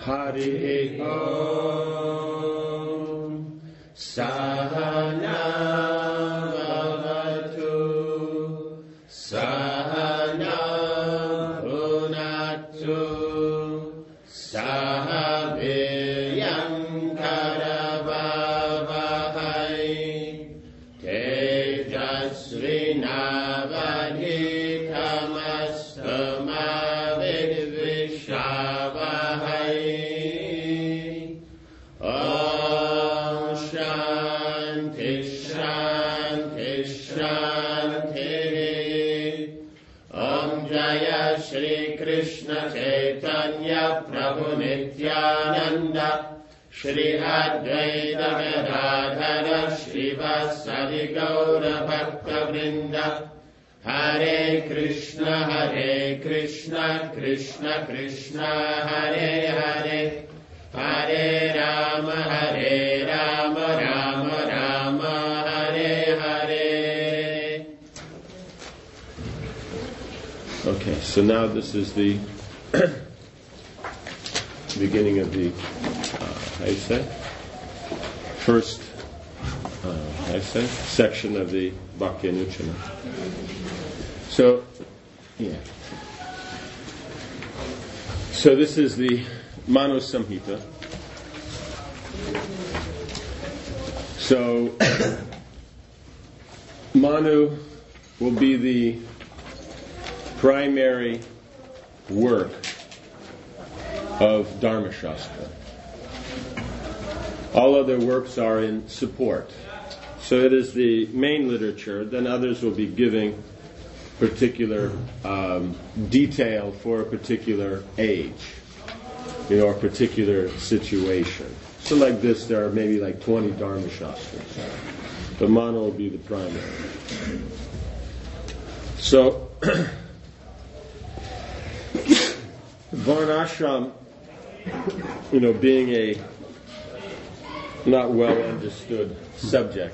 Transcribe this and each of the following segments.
Hari Om Sahana Bhavatu Sahana Bhunatu Saha Viryam Karavavahai Tejasvi Navadhitamastama Vidvishavahai Om Shanti Shanti Shanti Om Jaya Shri Krishna Chaitanya Prabhu Nityananda Shri Advaita Gadadhara Shri Vasadi Gaura Bhakta Vrinda Hare Krishna Krishna Krishna Hare Hare Hare Rama Rama Rama Hare Hare. Okay, so now this is the beginning of the how you say? First section of the Bhakti Anuchana. So, yeah. So this is the Manu Samhita. So, Manu will be the primary work of Dharmashastra. All other works are in support. So it is the main literature, then others will be giving particular detail for a particular age, or a particular situation. So like this, there are maybe like 20 Dharmashastras. The Manu will be the primary. So, Varnashram, being a not well understood subject,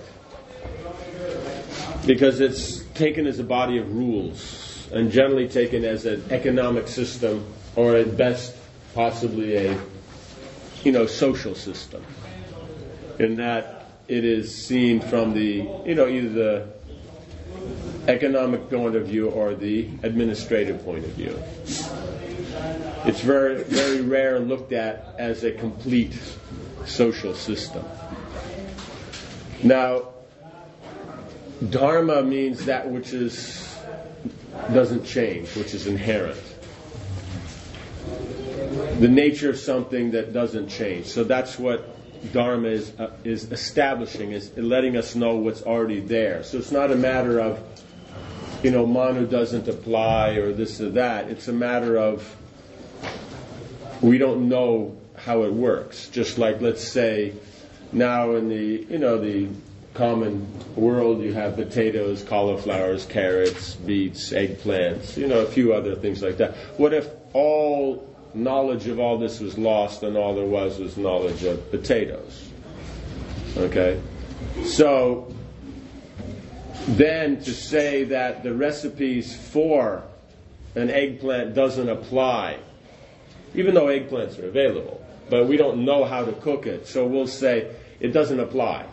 because it's taken as a body of rules and generally taken as an economic system, or at best possibly a social system, in that it is seen from the either the economic point of view or the administrative point of view. It's very, very rare looked at as a complete social system. Now, Dharma means that which doesn't change, which is inherent. The nature of something that doesn't change. So that's what Dharma is establishing, is letting us know what's already there. So it's not a matter of, Manu doesn't apply or this or that. It's a matter of we don't know how it works. Just like, let's say, now in the common world, you have potatoes, cauliflowers, carrots, beets, eggplants, a few other things like that. What if all knowledge of all this was lost and all there was knowledge of potatoes? Okay? So, then to say that the recipes for an eggplant doesn't apply, even though eggplants are available, but we don't know how to cook it, so we'll say it doesn't apply.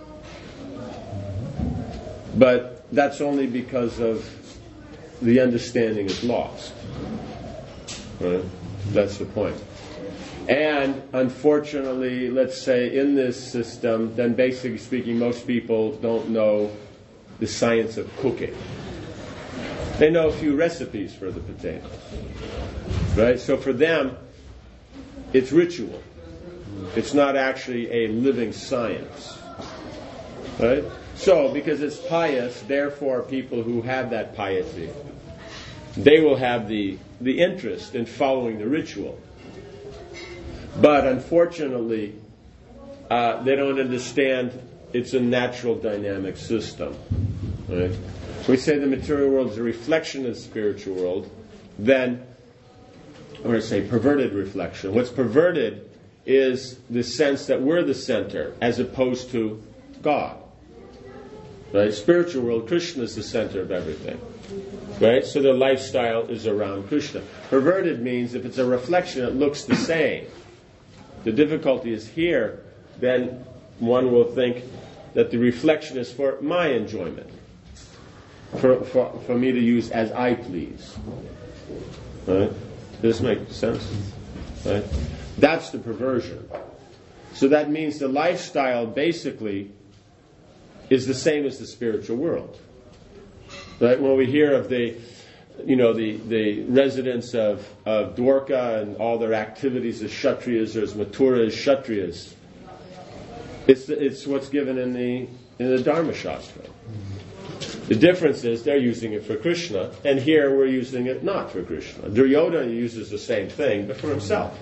But that's only because of the understanding is lost. Right? That's the point. And unfortunately, let's say in this system, then basically speaking, most people don't know the science of cooking. They know a few recipes for the potatoes. Right? So for them, it's ritual. It's not actually a living science. Right? So, because it's pious, therefore people who have that piety, they will have the interest in following the ritual. But unfortunately, they don't understand it's a natural dynamic system. Right? So we say the material world is a reflection of the spiritual world, then, I'm going to say perverted reflection. What's perverted is the sense that we're the center as opposed to God. Right? Spiritual world, Krishna is the center of everything. Right? So their lifestyle is around Krishna. Perverted means if it's a reflection, it looks the same. The difficulty is here, then one will think that the reflection is for my enjoyment, for me to use as I please. Right? Does this make sense? Right? That's the perversion. So that means the lifestyle basically is the same as the spiritual world. Right? When we hear of the residents of Dwarka and all their activities as Kshatriyas or as Mathura as Kshatriyas, it's what's given in the Dharma Shastra. The difference is they're using it for Krishna, and here we're using it not for Krishna. Duryodhana uses the same thing, but for himself.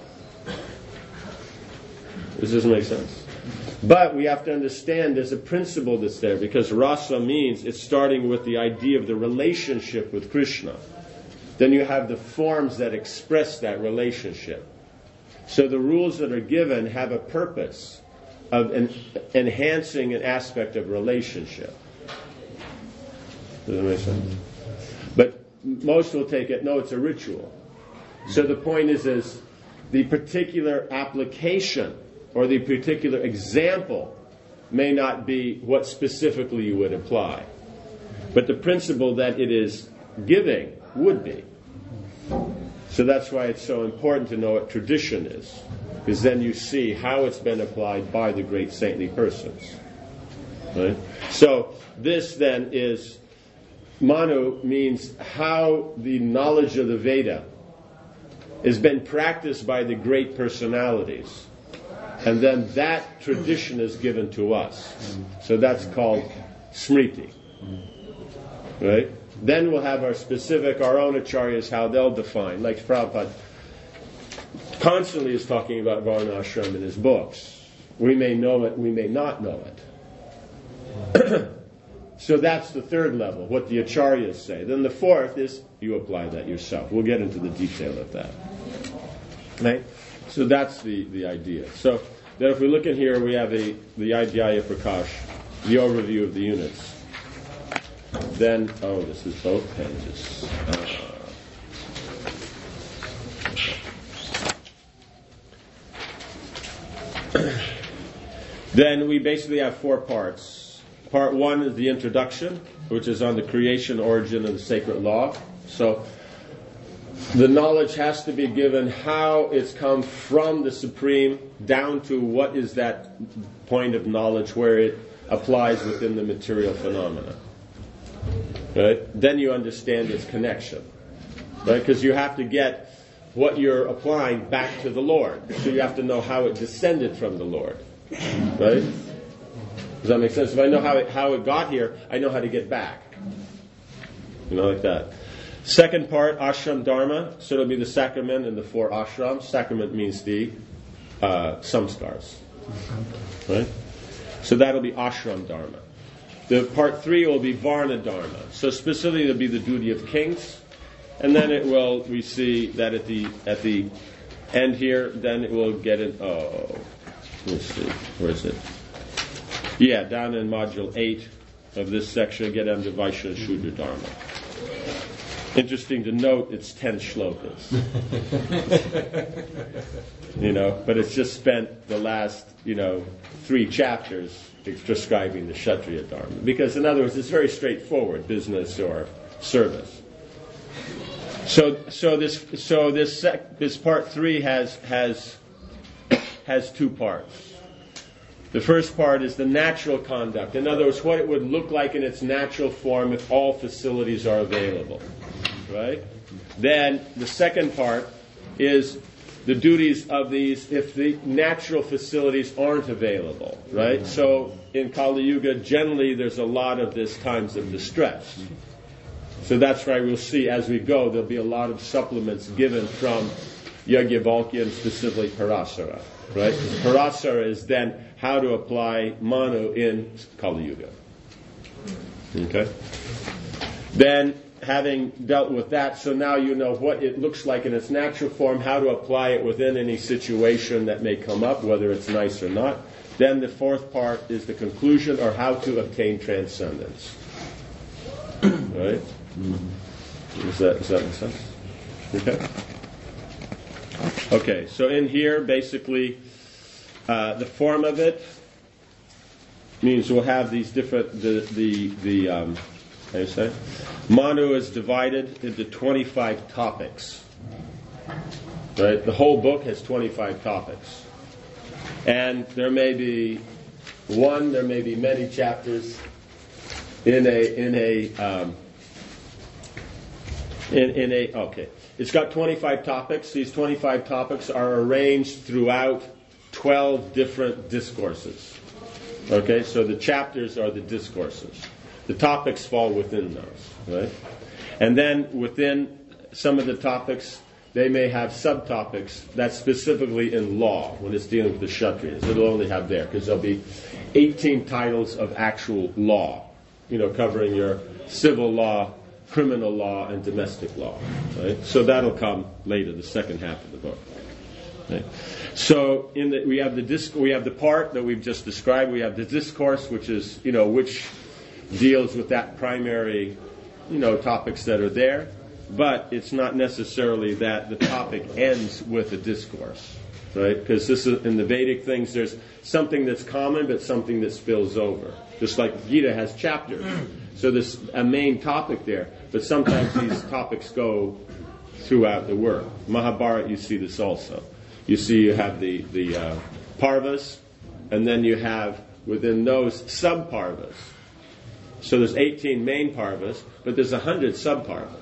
This doesn't make sense. But we have to understand there's a principle that's there, because rasa means it's starting with the idea of the relationship with Krishna. Then you have the forms that express that relationship. So the rules that are given have a purpose of enhancing an aspect of relationship. Does that make sense? But most will take it, no, it's a ritual. So the point is the particular application or the particular example may not be what specifically you would apply. But the principle that it is giving would be. So that's why it's so important to know what tradition is. Because then you see how it's been applied by the great saintly persons. Right? So this then is, Manu means how the knowledge of the Veda has been practiced by the great personalities. And then that tradition is given to us. So that's called Smriti. Right? Then we'll have our own acharyas, how they'll define. Like Prabhupada constantly is talking about Varnashram in his books. We may know it, we may not know it. So that's the third level, what the acharyas say. Then the fourth is you apply that yourself. We'll get into the detail of that. Right? So that's the idea. So then if we look in here, we have the Adhyaya Prakash, the overview of the units. Then, this is both pages. Then we basically have 4 parts. Part 1 is the introduction, which is on the creation, origin, and the sacred law. So the knowledge has to be given how it's come from the Supreme down to what is that point of knowledge where it applies within the material phenomena. Right? Then you understand its connection. Right? Because you have to get what you're applying back to the Lord. So you have to know how it descended from the Lord. Right? Does that make sense? If I know how it got here, I know how to get back. Like that. Second part, ashram dharma. So it'll be the sacrament and the 4 ashrams. Sacrament means the samskars. Right? So that'll be ashram dharma. The part 3 will be varna dharma. So specifically it'll be the duty of kings. And then we see that at the end here, then it will get in, let's see, where is it? Yeah, down in module 8 of this section, get into Vaishya and Shudra Dharma. Interesting to note, it's 10 shlokas. But it's just spent the last, 3 chapters describing the Kshatriya Dharma. Because, in other words, it's very straightforward, business or service. So this part 3 has 2 parts. The first part is the natural conduct. In other words, what it would look like in its natural form if all facilities are available. Right? Then the second part is the duties of these if the natural facilities aren't available. Right? So in Kali Yuga, generally there's a lot of this times of distress. So that's why we'll see as we go, there'll be a lot of supplements given from Yajnavalkya and specifically Parasara. Right? Parasara is then how to apply Manu in Kali Yuga. Okay? Then, having dealt with that, so now you know what it looks like in its natural form, how to apply it within any situation that may come up, whether it's nice or not. Then the 4th part is the conclusion, or how to obtain transcendence. Right? Does that make sense? Okay. Okay, so in here, basically, The form of it means we'll have these different, how do you say? Manu is divided into 25 topics. Right? The whole book has 25 topics. And there may be many chapters okay. It's got 25 topics. These 25 topics are arranged throughout 12 different discourses. Okay, so the chapters are the discourses. The topics fall within those, right? And then within some of the topics, they may have subtopics that's specifically in law when it's dealing with the Kshatriyas. It'll only have there, because there'll be 18 titles of actual law, covering your civil law, criminal law, and domestic law. Right? So that'll come later, the second half of the book. Right? So we have the part that we've just described. We have the discourse, which is which deals with that primary topics that are there. But it's not necessarily that the topic ends with a discourse, right? Because this is in the Vedic things. There's something that's common, but something that spills over. Just like Gita has chapters, so there's a main topic there. But sometimes these topics go throughout the work. Mahabharata, you see this also. You have the parvas, and then you have within those sub-parvas. So there's 18 main parvas, but there's 100 sub-parvas.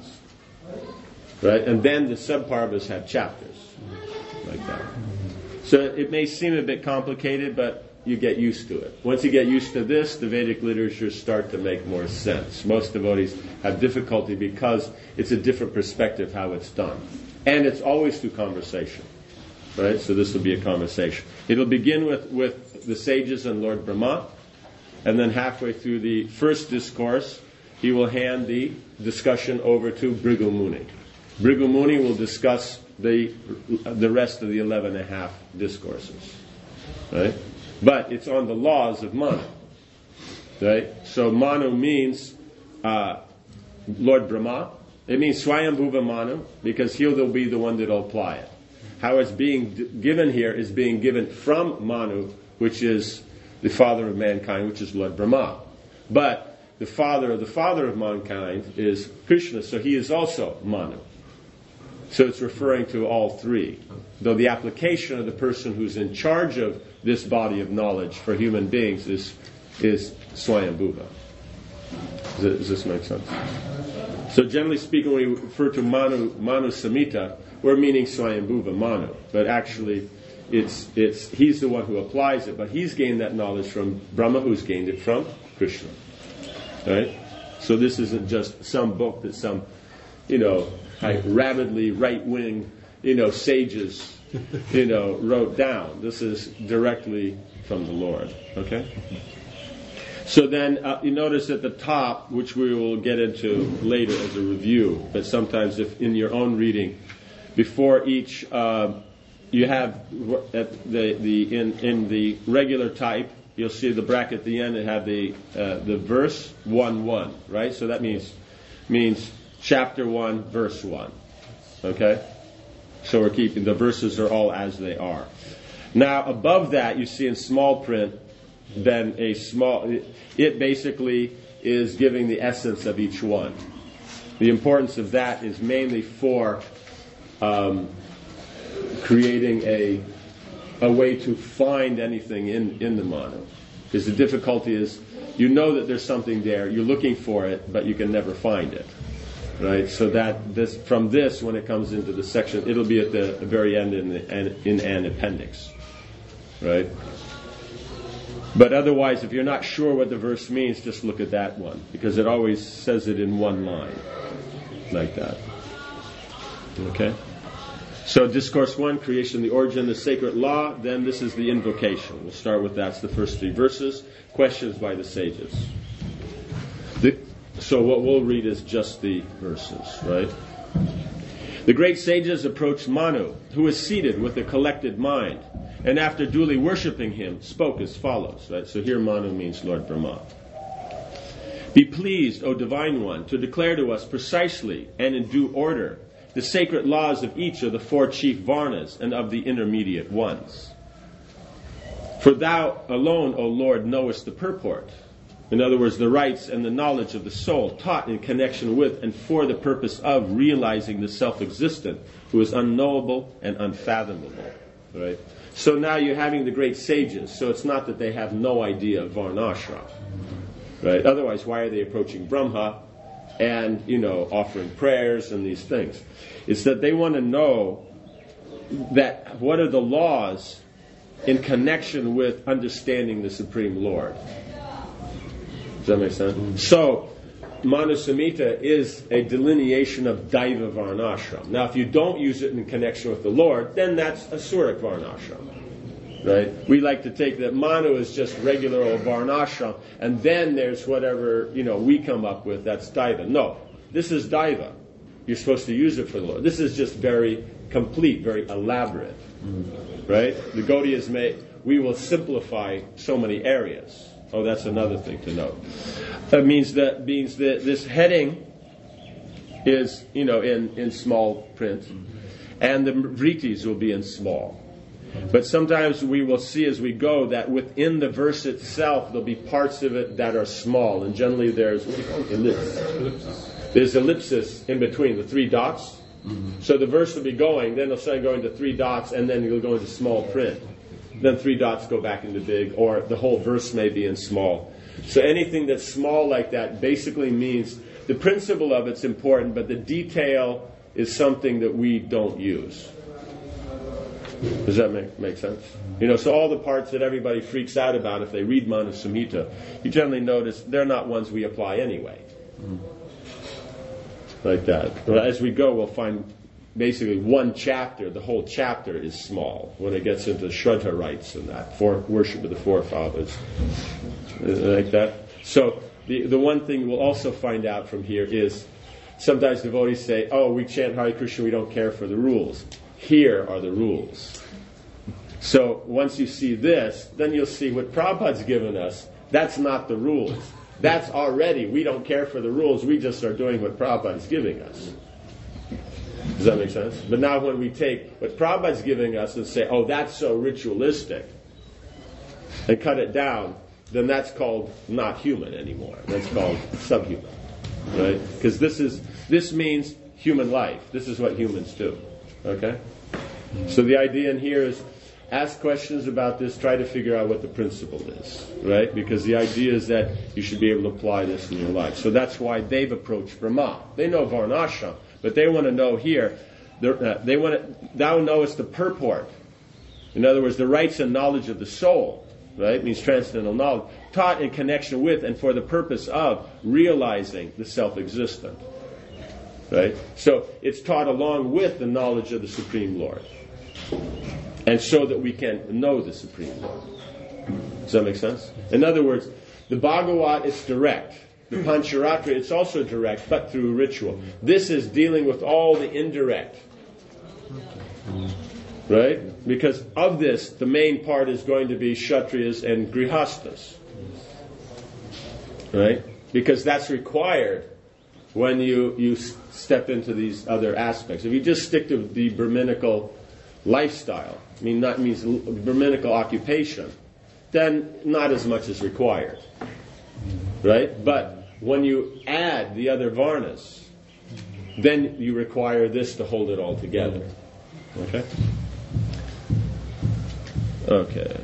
Right? And then the sub-parvas have chapters like that. So it may seem a bit complicated, but you get used to it. Once you get used to this, the Vedic literatures start to make more sense. Most devotees have difficulty because it's a different perspective how it's done. And it's always through conversation. Right? So this will be a conversation. It'll begin with the sages and Lord Brahma, and then halfway through the first discourse, he will hand the discussion over to Bhrigu Muni. Bhrigu Muni will discuss the rest of the 11 and a half discourses. Right? But it's on the laws of Manu. Right? So Manu means Lord Brahma. It means Swayambhuva Manu, because he'll be the one that will apply it. How it's being given here is being given from Manu, which is the father of mankind, which is Lord Brahma. But the father of mankind is Krishna, so he is also Manu. So it's referring to all three. Though the application of the person who's in charge of this body of knowledge for human beings is Swayambhuva. Does this make sense? So generally speaking, when we refer to Manu Samhita, we're meaning Swayambhuva Manu. But actually, he's the one who applies it. But he's gained that knowledge from Brahma, who's gained it from Krishna. Right? So this isn't just some book that some, rabidly right-wing, sages, wrote down. This is directly from the Lord. Okay? So then you notice at the top, which we will get into later as a review, but sometimes if in your own reading, before each, you have at in the regular type, you'll see the bracket at the end. It have the verse 1:1, right? So that means chapter 1, verse 1. Okay? So we're keeping the verses are all as they are. Now above that, you see in small print, then it basically is giving the essence of each one. The importance of that is mainly for creating a way to find anything in the Manu. Because the difficulty is, that there's something there, you're looking for it, but you can never find it. Right? So from this, when it comes into the section, it'll be at the very end in an appendix. Right? But otherwise, if you're not sure what the verse means, just look at that one, because it always says it in one line, like that. Okay? So Discourse 1, Creation, the Origin, the Sacred Law, then this is the invocation. We'll start with that. It's the first 3 verses. Questions by the sages. So what we'll read is just the verses, right? The great sages approached Manu, who was seated with a collected mind, and after duly worshipping him, spoke as follows. Right? So here Manu means Lord Brahma. Be pleased, O Divine One, to declare to us precisely and in due order the sacred laws of each of the 4 chief Varnas and of the intermediate ones. For thou alone, O Lord, knowest the purport. In other words, the rights and the knowledge of the soul, taught in connection with and for the purpose of realizing the self-existent, who is unknowable and unfathomable. Right? So now you're having the great sages. So it's not that they have no idea of Varnashram. Right? Otherwise, why are they approaching Brahma and, offering prayers and these things? It's that they want to know that what are the laws in connection with understanding the Supreme Lord. Does that make sense? So, Manu Samhita is a delineation of Daiva Varnashram. Now, if you don't use it in connection with the Lord, then that's Asuric Varnashram. Right? We like to take that Manu is just regular old Varnashram, and then there's whatever, we come up with, that's Daiva. No, this is Daiva. You're supposed to use it for the Lord. This is just very complete, very elaborate. Right? The Gaudiyas we will simplify so many areas. Oh, that's another thing to note. That means that this heading is, in small print, and the vritis will be in small. But sometimes we will see as we go that within the verse itself there'll be parts of it that are small, and generally there's ellipsis. There's ellipsis in between the 3 dots. So the verse will be going, then it'll start going to 3 dots, and then it'll go into small print. Then 3 dots go back into big, or the whole verse may be in small. So anything that's small like that basically means the principle of it's important, but the detail is something that we don't use. Does that make sense? So all the parts that everybody freaks out about if they read Manu Samhita, you generally notice they're not ones we apply anyway. Like that. But as we go, we'll find basically one chapter, the whole chapter is small when it gets into Shraddha rites and that, for worship of the forefathers. Like that. So the one thing we'll also find out from here is sometimes devotees say, we chant Hare Krishna, we don't care for the rules. Here are the rules. So once you see this, then you'll see what Prabhupada's given us. That's not the rules. That's already, we don't care for the rules, we just are doing what Prabhupada's giving us. Does that make sense? But now when we take what Prabhupada's giving us and say, that's so ritualistic, and cut it down, then that's called not human anymore. That's called subhuman. Right? Because this means human life. This is what humans do. Okay? So the idea in here is ask questions about this, try to figure out what the principle is, right? Because the idea is that you should be able to apply this in your life. So that's why they've approached Brahma. They know Varnashram, but they want to know here, thou knowest the purport. In other words, the rights and knowledge of the soul, right? It means transcendental knowledge, taught in connection with and for the purpose of realizing the self-existent. Right? So it's taught along with the knowledge of the Supreme Lord. And so that we can know the Supreme Lord. Does that make sense? In other words, the Bhagavat is direct. The Pancharatra, it's also direct, but through ritual. This is dealing with all the indirect. Right? Because of this, the main part is going to be Kshatriyas and Grihastas. Right? Because that's required when you step into these other aspects. If you just stick to the Brahminical lifestyle, that means Brahminical occupation, then not as much is required. Right? But when you add the other varnas, then you require this to hold it all together. Okay? Okay.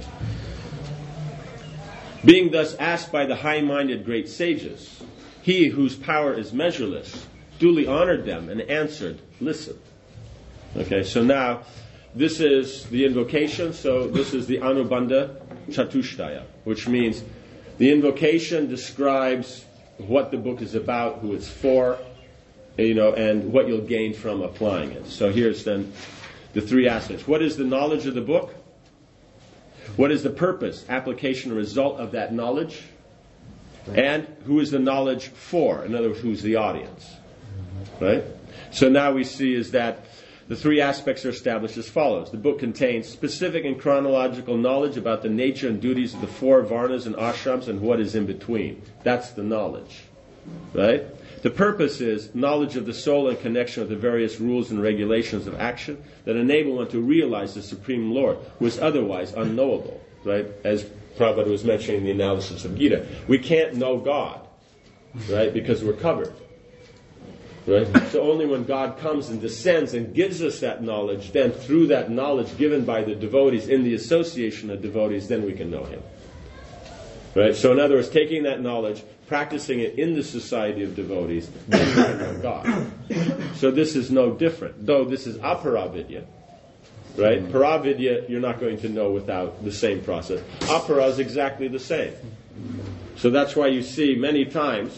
Being thus asked by the high-minded great sages, he whose power is measureless duly honored them and answered, listen. Okay, so now this is the invocation. So this is the Anubandha Chatushtaya, which means the invocation describes what the book is about, who it's for, and what you'll gain from applying it. So here's then the 3 aspects. What is the knowledge of the book? What is the purpose, application, or result of that knowledge? And who is the knowledge for? In other words, who's the audience? Right? So now we see is that the 3 aspects are established as follows. The book contains specific and chronological knowledge about the nature and duties of the 4 varnas and ashrams and what is in between. That's the knowledge. Right? The purpose is knowledge of the soul in connection with the various rules and regulations of action that enable one to realize the Supreme Lord, who is otherwise unknowable. right? As Prabhupada was mentioning in the analysis of Gita. We can't know God, right? Because we're covered. Right? So only when God comes and descends and gives us that knowledge, then through that knowledge given by the devotees, in the association of devotees, then we can know Him. Right? So in other words, taking that knowledge, practicing it in the society of devotees, then we can know God. So this is no different, though this is aparavidya. Right? Paravidya, you're not going to know without the same process. Apara is exactly the same. So that's why you see many times,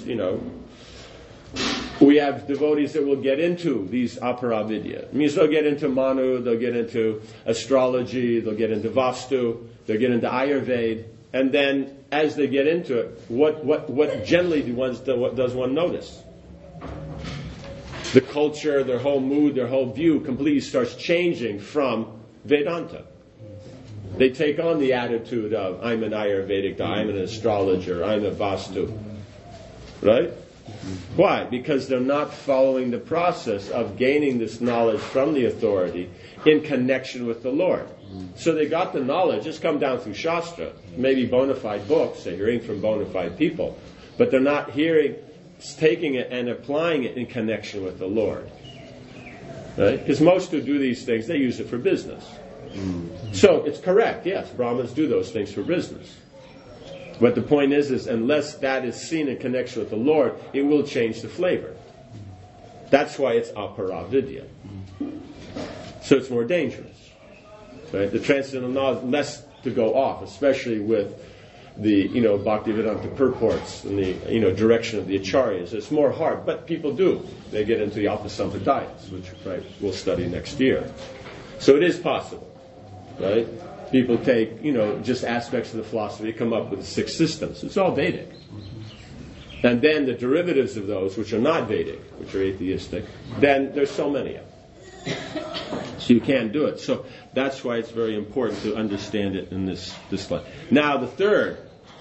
we have devotees that will get into these aparavidya. It means they'll get into Manu, they'll get into astrology, they'll get into Vastu, they'll get into Ayurveda, and then as they get into it, what generally does one notice? The culture, their whole mood, their whole view completely starts changing from Vedanta. They take on the attitude of, I'm an Ayurvedic, I'm an astrologer, I'm a Vastu. Right? Why? Because they're not following the process of gaining this knowledge from the authority in connection with the Lord. So they got the knowledge, it's come down through Shastra, maybe bona fide books, they're hearing from bona fide people, but they're not taking it and applying it in connection with the Lord. Right? Because most who do these things, they use it for business. So it's correct, yes, Brahmins do those things for business. But the point is unless that is seen in connection with the Lord, it will change the flavor. That's why it's aparavidya. So it's more dangerous. Right? The transcendental knowledge, less to go off, especially with the Bhaktivedanta purports and the direction of the acharyas. It's more hard, but people do. They get into the Alpasampradayas, which we'll study next year. So it is possible, right? People take, just aspects of the philosophy, come up with 6 systems. It's all Vedic. And then the derivatives of those, which are not Vedic, which are atheistic, then there's so many of them. So you can't do it. So that's why it's very important to understand it in this light. Now the third.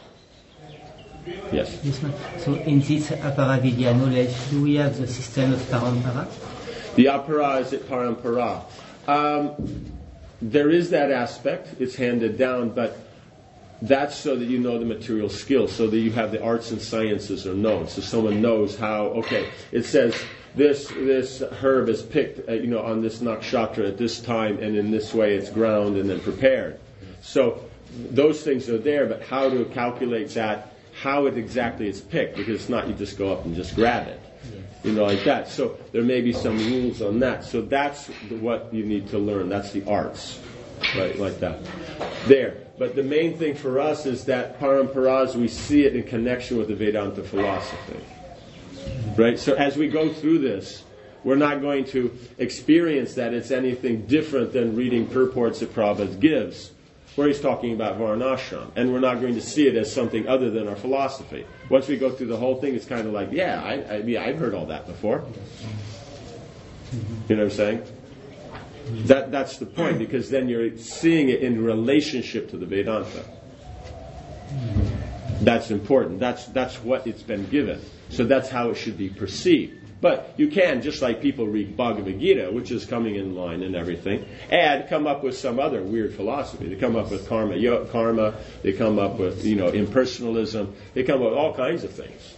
Yes? Yes, ma'am. So in this aparavidya knowledge, do we have the system of parampara? The apara is at parampara. There is that aspect, it's handed down, but that's so that you know the material skills, so that you have the arts and sciences are known. So someone knows how, it says this herb is picked on this nakshatra at this time, and in this way it's ground and then prepared. So those things are there, but how to calculate that, how it exactly is picked, because it's not you just go up and just grab it. Like that. So there may be some rules on that. So that's what you need to learn. That's the arts. Right, like that. There. But the main thing for us is that paramparas, we see it in connection with the Vedanta philosophy. Right? So as we go through this, we're not going to experience that it's anything different than reading purports that Prabhupada gives, where he's talking about Varnashram. And we're not going to see it as something other than our philosophy. Once we go through the whole thing, it's kind of like, I've heard all that before. You know what I'm saying? That's the point, because then you're seeing it in relationship to the Vedanta. That's important. That's what it's been given. So that's how it should be perceived. But you can, just like people read Bhagavad Gita, which is coming in line and everything, and come up with some other weird philosophy. They come up with karma, they come up with, impersonalism, they come up with all kinds of things.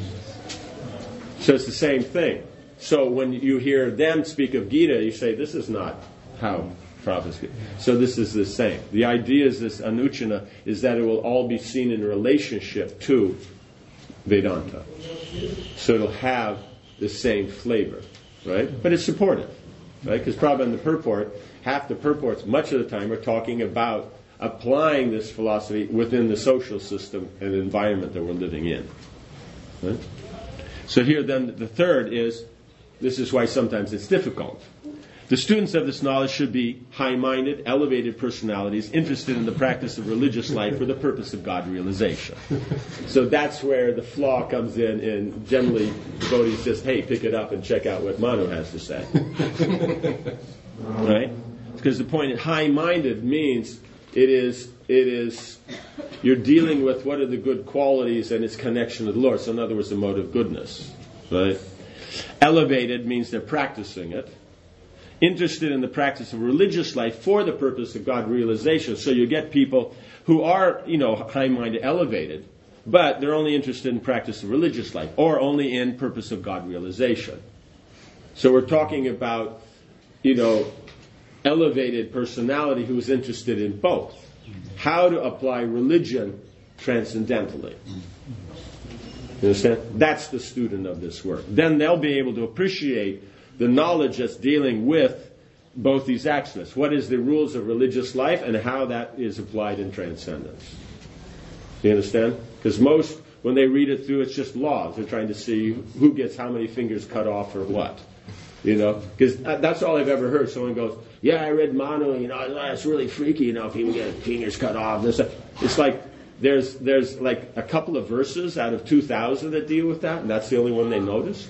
So it's the same thing. So when you hear them speak of Gita, you say, this is not how Prabhupada speaks. So this is the same. The idea is this anuchana, is that it will all be seen in relationship to Vedanta. So it'll have the same flavor, right? But it's supportive, right? Because Prabhupada in the purport, half the purports, much of the time, are talking about applying this philosophy within the social system and environment that we're living in. Right? So here then the third is, this is why sometimes it's difficult. The students of this knowledge should be high-minded, elevated personalities, interested in the practice of religious life for the purpose of God realization. So that's where the flaw comes in, and generally devotees just, hey, pick it up and check out what Manu has to say. Right? Because the point of high-minded means it is you're dealing with what are the good qualities and its connection to the Lord. So in other words, the mode of goodness. Right? Elevated means they're practicing it. interested in the practice of religious life for the purpose of God realization. So you get people who are, high-minded, elevated, but they're only interested in practice of religious life, or only in purpose of God realization. So we're talking about, elevated personality who is interested in both. How to apply religion transcendentally. You understand? That's the student of this work. Then they'll be able to appreciate the knowledge that's dealing with both these aspects. What is the rules of religious life and how that is applied in transcendence. You understand? Because most, when they read it through, it's just laws. They're trying to see who gets how many fingers cut off or what. Because that's all I've ever heard. Someone goes, yeah, I read Manu, it's really freaky, if people get fingers cut off. It's like, there's like a couple of verses out of 2,000 that deal with that, and that's the only one they noticed.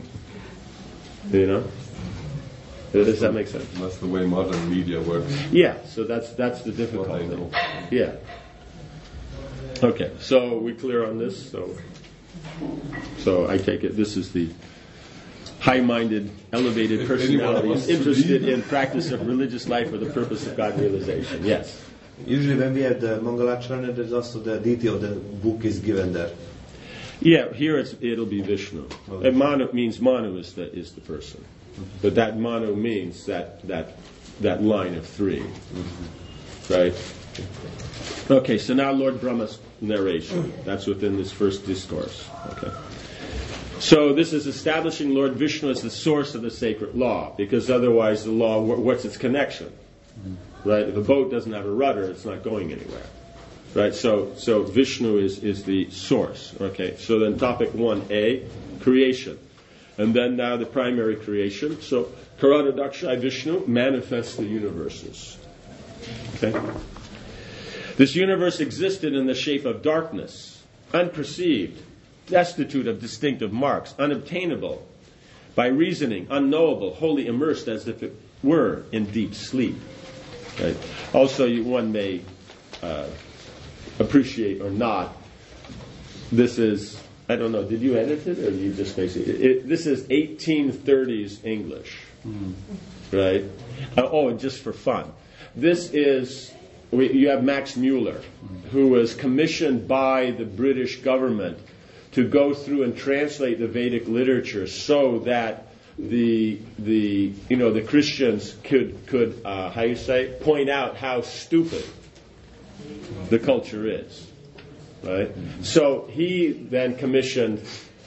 Does that make sense? That's the way modern media works. Yeah, so that's the difficulty. Yeah. Okay, so we clear on this? So I take it this is the high-minded, elevated personality interested in practice of religious life for the purpose of God realization. Yes? Usually when we have the Mangalacharana, there's also the detail of the book is given there. Yeah, here it'll be Vishnu. Okay. And Manu means Manu is the person. But that Manu means that line of three. Right? Okay, so now Lord Brahma's narration. That's within this first discourse. Okay. So this is establishing Lord Vishnu as the source of the sacred law, because otherwise the law, what's its connection? Right? If a boat doesn't have a rudder, it's not going anywhere. Right? So Vishnu is the source. Okay. So then topic 1a, creation. And then now the primary creation. So Karanadakshay Vishnu manifests the universes. Okay? This universe existed in the shape of darkness, unperceived, destitute of distinctive marks, unobtainable by reasoning, unknowable, wholly immersed as if it were in deep sleep. Right? Also, one may appreciate or not, this is, I don't know, did you edit it or you just basically, this is 1830s English. Right? And just for fun. This is, you have Max Muller, who was commissioned by the British government to go through and translate the Vedic literature so that the Christians could point out how stupid the culture is, right? So he then commissioned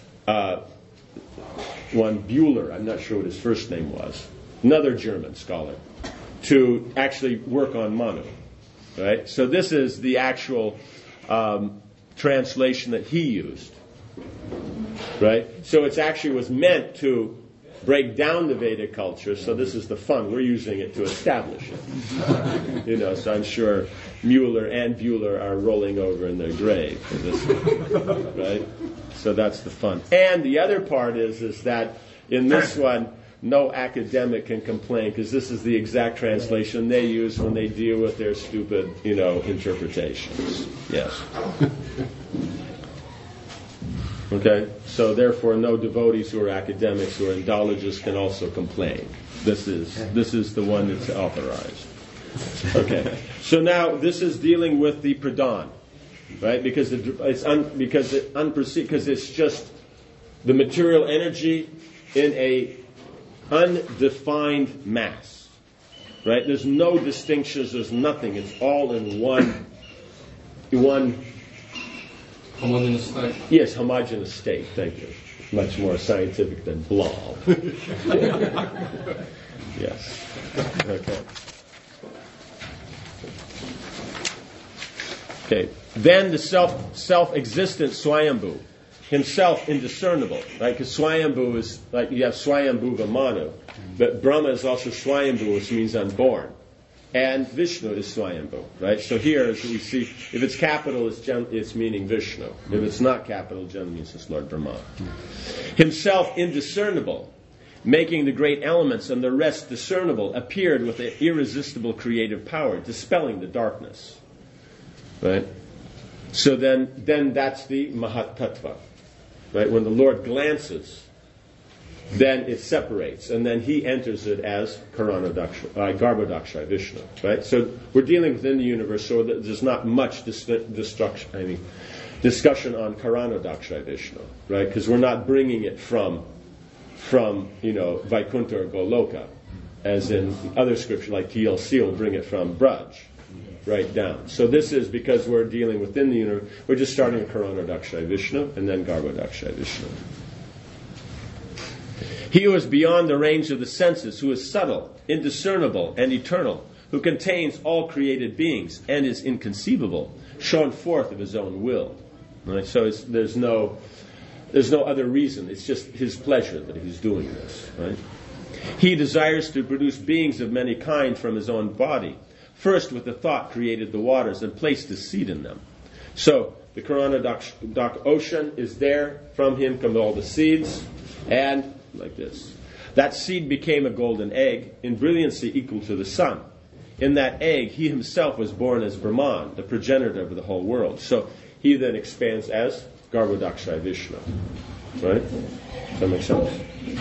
one Buller, I'm not sure what his first name was, another German scholar, to actually work on Manu, right? So this is the actual translation that he used. Right? So it actually was meant to break down the Vedic culture, so this is the fun. We're using it to establish it. So I'm sure Mueller and Bueller are rolling over in their grave for this one. Right? So that's the fun. And the other part is that in this one, no academic can complain, because this is the exact translation they use when they deal with their stupid, interpretations. Yes. Okay, so therefore, no devotees who are academics who are Indologists can also complain. This is the one that's authorized. Okay, so now this is dealing with the pradhan, right? Because it's just the material energy in a undefined mass, right? There's no distinctions. There's nothing. It's all in one. Homogeneous state. Yes, homogeneous state. Thank you. Much more scientific than blob. Yes. Okay. Okay. Then the self-existent Swayambhu, himself indiscernible, right? Because Swayambhu is like you have Swayambhuva Manu, but Brahma is also Swayambhu, which means unborn. And Vishnu is Swayambhu, right? So here, as we see, if it's capital, it's meaning Vishnu. If it's not capital, generally means it's Lord Brahma. Himself indiscernible, making the great elements and the rest discernible, appeared with an irresistible creative power, dispelling the darkness. Right? So then that's the Mahat Tattva. Right? When the Lord glances then it separates, and then he enters it as Garbhodakshay Vishnu, right? So we're dealing within the universe, so that there's not much discussion on Karanodakshay Vishnu, right? Because we're not bringing it from Vaikuntha or Goloka, as in other scripture like TLC will bring it from Braj, right down. So this is because we're dealing within the universe. We're just starting with Karanodakshay Vishnu and then Garbhodakshay Vishnu. He who is beyond the range of the senses, who is subtle, indiscernible, and eternal, who contains all created beings and is inconceivable, shown forth of his own will. Right? So there's no other reason. It's just his pleasure that he's doing this. Right? He desires to produce beings of many kinds from his own body. First, with the thought, created the waters and placed his seed in them. So the Karanodak ocean is there. From him come all the seeds, and like this. That seed became a golden egg in brilliancy equal to the sun. In that egg, he himself was born as Brahman, the progenitor of the whole world. So he then expands as Garbhodakshay Vishnu. Right? Does that make sense?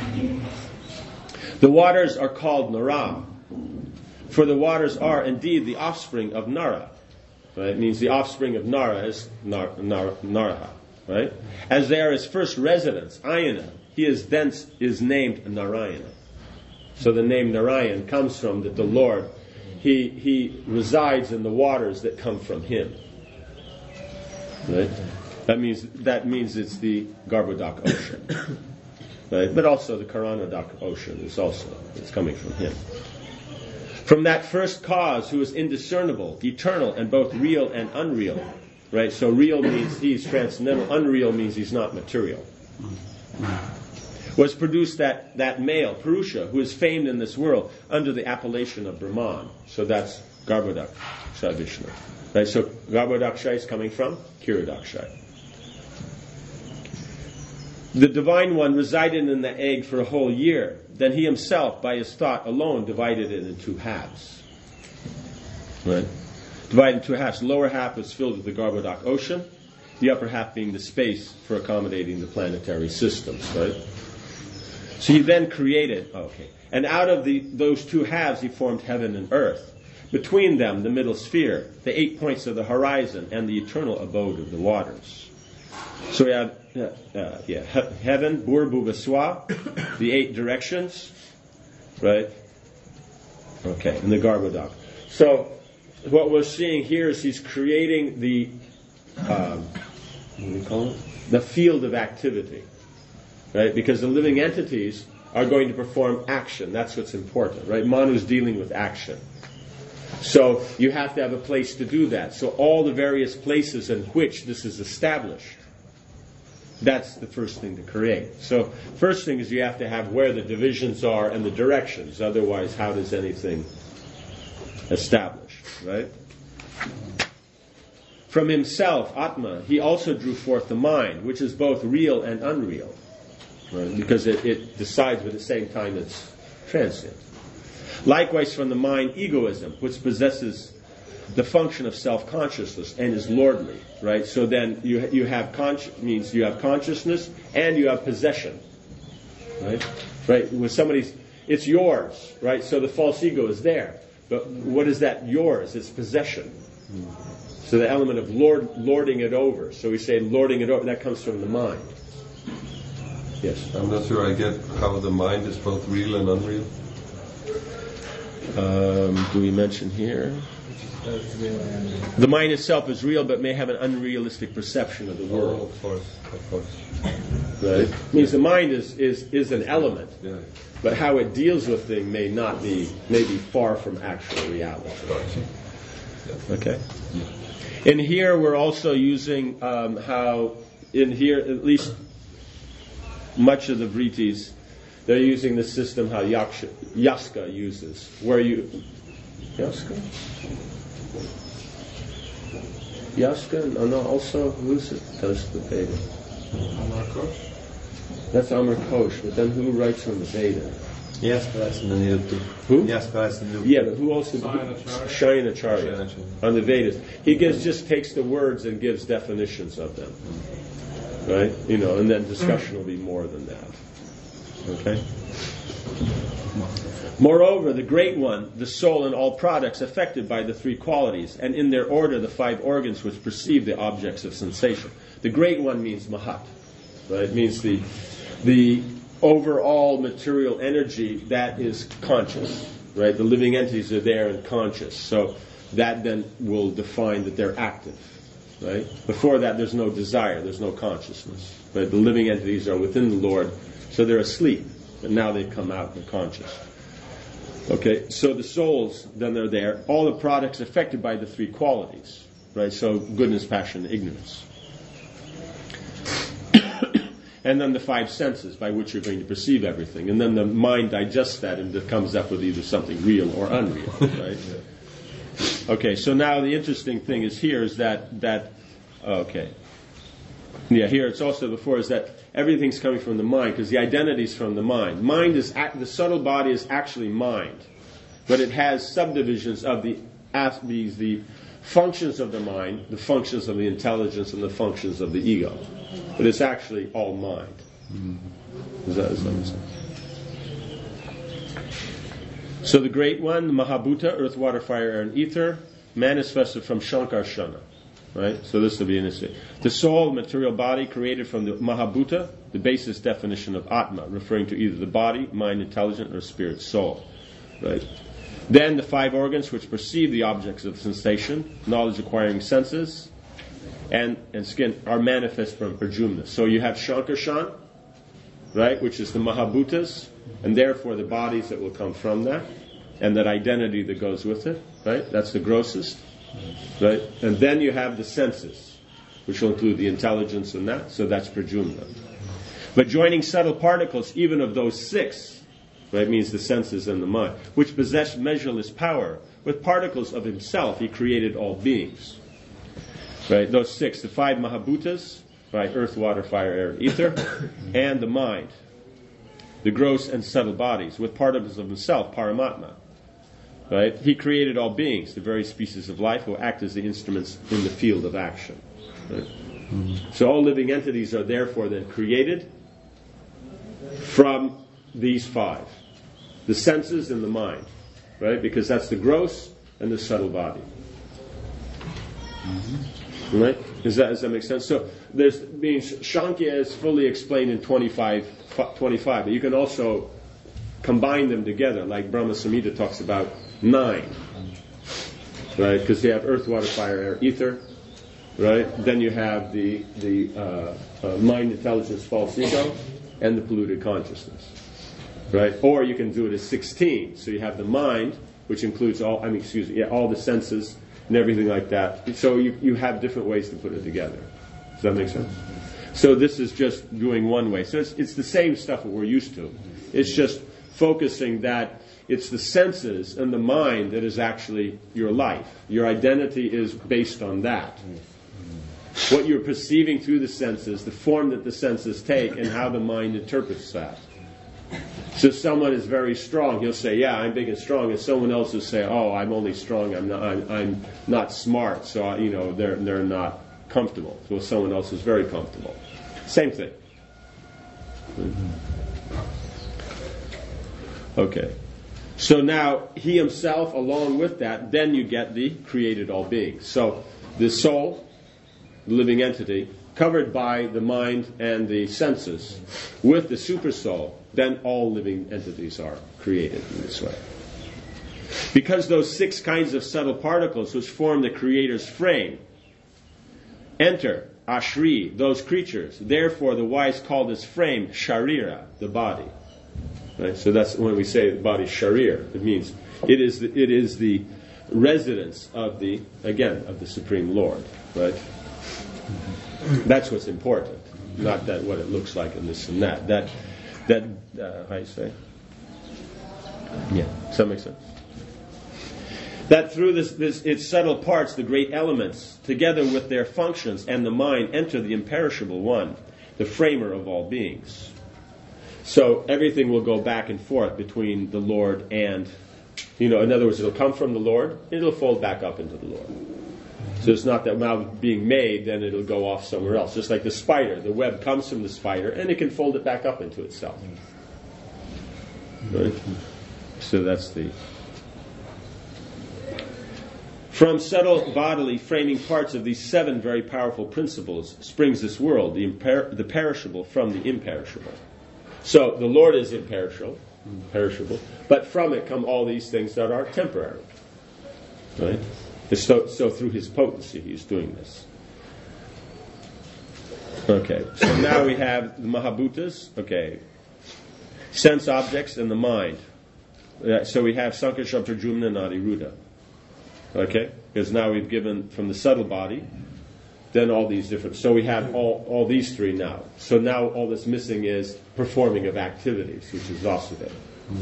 The waters are called Nara, for the waters are indeed the offspring of Nara. Right? It means the offspring of Nara is Naraha. Right? As they are his first residence, Ayana, he is named Narayana. So the name Narayan comes from that the Lord, he resides in the waters that come from him. Right? That means it's the Garbhodak ocean. Right? But also the Karanodak ocean it's coming from him. From that first cause who is indiscernible, eternal, and both real and unreal. Right? So real means he's transcendental, unreal means he's not material. Was produced that male, Purusha, who is famed in this world under the appellation of Brahman. So that's Garbhodakshay Vishnu. Right? So Garbhodakshay is coming from Kirodakshay. The Divine One resided in the egg for a whole year. Then he himself, by his thought alone, divided it in two halves. Right? Divided in two halves. The lower half was filled with the Garbhodak ocean, the upper half being the space for accommodating the planetary systems. Right? So he then created, and out of those two halves he formed heaven and earth. Between them, the middle sphere, the 8 points of the horizon, and the eternal abode of the waters. So we have heaven, Bur Bhuva Swa, the 8 directions, right? Okay, and the Garbhodak. So what we're seeing here is he's creating the what do we call it? The field of activity, right? Because the living entities are going to perform action. That's what's important, right? Manu's dealing with action. So you have to have a place to do that. So all the various places in which this is established, that's the first thing to create. So first thing is you have to have where the divisions are and the directions. Otherwise, how does anything establish, right? From himself, Atma, he also drew forth the mind, which is both real and unreal, right? Because it decides, but at the same time it's transient. Likewise, from the mind, egoism, which possesses the function of self-consciousness and is lordly, right? So then you have means you have consciousness and you have possession, right? Right? When it's yours, right? So the false ego is there, but what is that yours? It's possession. So the element of lording it over. So we say lording it over. That comes from the mind. Yes. I'm not sure I get how the mind is both real and unreal. Do we mention here? The mind itself is real, but may have an unrealistic perception of the world. Of course. Right? It means the mind is an element, but how it deals with things may be far from actual reality. Okay. In here, we're also using how in here at least much of the Vrittis. They're using the system how Yaska uses, where Yaska? Yaska, and also who's it does the Veda? Amar Kosh? That's Amar Kosh, but then who writes from the Veda? Yaska and the Who? Yaska and the Yeah, but who also? Shayanacharya on the Vedas. He just takes the words and gives definitions of them, right? And then discussion will be more than that. Okay? Moreover, the Great One, the soul, and all products affected by the three qualities, and in their order the five organs which perceive the objects of sensation. The Great One means Mahat. Right? It means the overall material energy that is conscious. Right? The living entities are there and conscious. So that then will define that they're active. Right? Before that, there's no desire, there's no consciousness. Right? The living entities are within the Lord, so they're asleep. And now they've come out and conscious. Okay, so the souls, then they're there. All the products affected by the three qualities. Right? So goodness, passion, ignorance. And then the five senses by which you're going to perceive everything. And then the mind digests that and it comes up with either something real or unreal. Right? Okay, so now the interesting thing is here is that okay. Yeah, here it's also before is that everything's coming from the mind because the identity is from the mind. Mind is the subtle body is actually mind, but it has subdivisions of the functions of the mind, the functions of the intelligence, and the functions of the ego. But it's actually all mind. Does that make sense? So the Great One, the Mahabhuta, earth, water, fire, air, and ether, manifested from Shankarshana. Right? So this will be interesting. The soul, material body, created from the Mahabhuta, the basis definition of Atma, referring to either the body, mind, intelligence, or spirit, soul. Right? Then the five organs which perceive the objects of sensation, knowledge-acquiring senses, and skin are manifest from Prajumna. So you have Shankarshan, right, which is the Mahabhutas, and therefore the bodies that will come from that, and that identity that goes with it, right? That's the grossest. Right? And then you have the senses, which will include the intelligence and that, so that's Prajumna. But joining subtle particles, even of those six, right, means the senses and the mind, which possess measureless power, with particles of himself he created all beings. Right? Those six, the five Mahabhutas, right, earth, water, fire, air, and ether, and the mind, the gross and subtle bodies, with particles of himself, Paramatma. Right? He created all beings, the various species of life, who act as the instruments in the field of action. Right? So all living entities are therefore then created from these five. The senses and the mind. Right? Because that's the gross and the subtle body. Right? Does that make sense? So there's Shankya is fully explained in 25, but you can also combine them together, like Brahma Samhita talks about 9, right? Because you have earth, water, fire, air, ether, right? Then you have the mind, intelligence, false ego, and the polluted consciousness, right? Or you can do it as 16. So you have the mind, which includes all the senses and everything like that. So you have different ways to put it together. Does that make sense? So this is just doing one way. So it's the same stuff that we're used to. It's just focusing that it's the senses and the mind that is actually your life. Your identity is based on that. What you're perceiving through the senses, the form that the senses take, and how the mind interprets that. So if someone is very strong, he'll say, yeah, I'm big and strong, and someone else will say, oh, I'm only strong, I'm not smart, so they're not comfortable. So someone else is very comfortable. Same thing. Okay. So now, he himself, along with that, then you get the created all beings. So, the soul, the living entity, covered by the mind and the senses, with the super soul, then all living entities are created in this way. Because those 6 kinds of subtle particles which form the Creator's frame enter, Ashri, those creatures, therefore the wise call this frame Sharira, the body. Right? So that's when we say the body sharir. It means it is the residence of the Supreme Lord. Right? That's what's important, not that what it looks like and this and that. That how you say? Yeah. Does that make sense? That through its subtle parts, the great elements, together with their functions and the mind, enter the imperishable one, the framer of all beings. So everything will go back and forth between the Lord and, in other words, it'll come from the Lord, it'll fold back up into the Lord. So it's not that now being made, then it'll go off somewhere else. Just like the spider, the web comes from the spider, and it can fold it back up into itself. Right? So that's the... From subtle bodily framing parts of these 7 very powerful principles springs this world, the perishable from the imperishable. So the Lord is imperishable, but from it come all these things that are temporary. Right? So through his potency he's doing this. Okay, so now we have the Mahabhutas, okay, sense objects and the mind. So we have Sankhya, Prajumna, and Adiruddha. Okay? Because now we've given from the subtle body, then all these different... So we have all these 3 now. So now all that's missing is performing of activities, which is Vasudeva.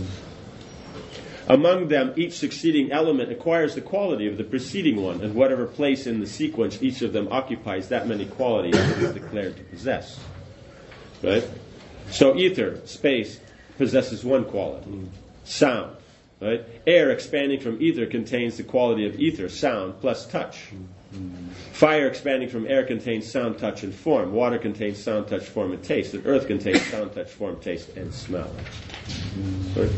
Among them, each succeeding element acquires the quality of the preceding one, and whatever place in the sequence each of them occupies, that many qualities it is declared to possess. Right? So ether, space, possesses one quality. Sound. Right? Air expanding from ether contains the quality of ether, sound, plus touch. Fire expanding from air contains sound, touch, and form. Water contains sound, touch, form, and taste. And earth contains sound, touch, form, taste, and smell. Right?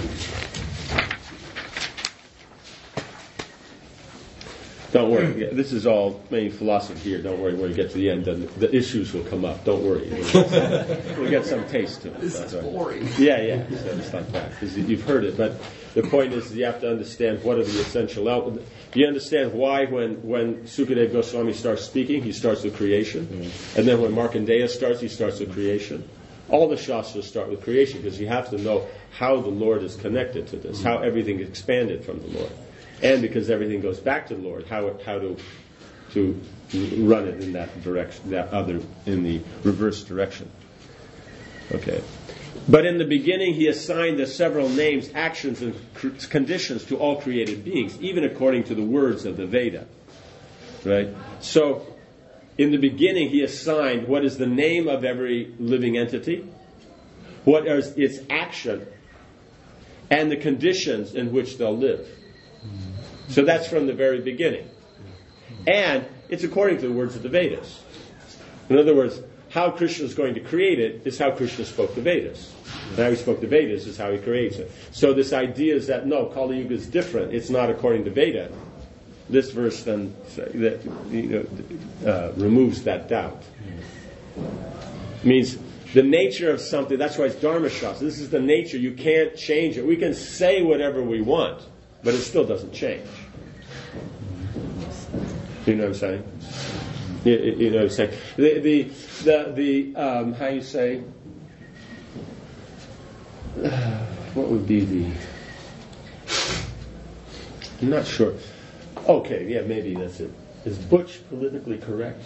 Don't worry. Yeah, this is all main philosophy here. Don't worry. When we get to the end, then the issues will come up. Don't worry. We'll get some taste to it. This is boring. Yeah. So it's like that because you've heard it. But the point is, you have to understand what are the essential elements. You understand why when Sukadeva Goswami starts speaking, he starts with creation, and then when Markandeya starts, he starts with creation. All the Shastras start with creation because you have to know how the Lord is connected to this, how everything expanded from the Lord. And because everything goes back to the Lord, how to run it in that direction, in the reverse direction. Okay. But in the beginning, he assigned the several names, actions, and conditions to all created beings, even according to the words of the Veda. Right? So, in the beginning, he assigned what is the name of every living entity, what is its action, and the conditions in which they'll live. So that's from the very beginning. And it's according to the words of the Vedas. In other words, how Krishna is going to create it is how Krishna spoke the Vedas. And how he spoke the Vedas is how he creates it. So this idea is that, no, Kali Yuga is different. It's not according to Veda. This verse then removes that doubt. Means the nature of something, that's why it's Dharma Shastra. This is the nature. You can't change it. We can say whatever we want, but it still doesn't change. You know what I'm saying? You know what I'm saying? The how you say? What would be the? I'm not sure. Okay, yeah, maybe that's it. Is butch politically correct?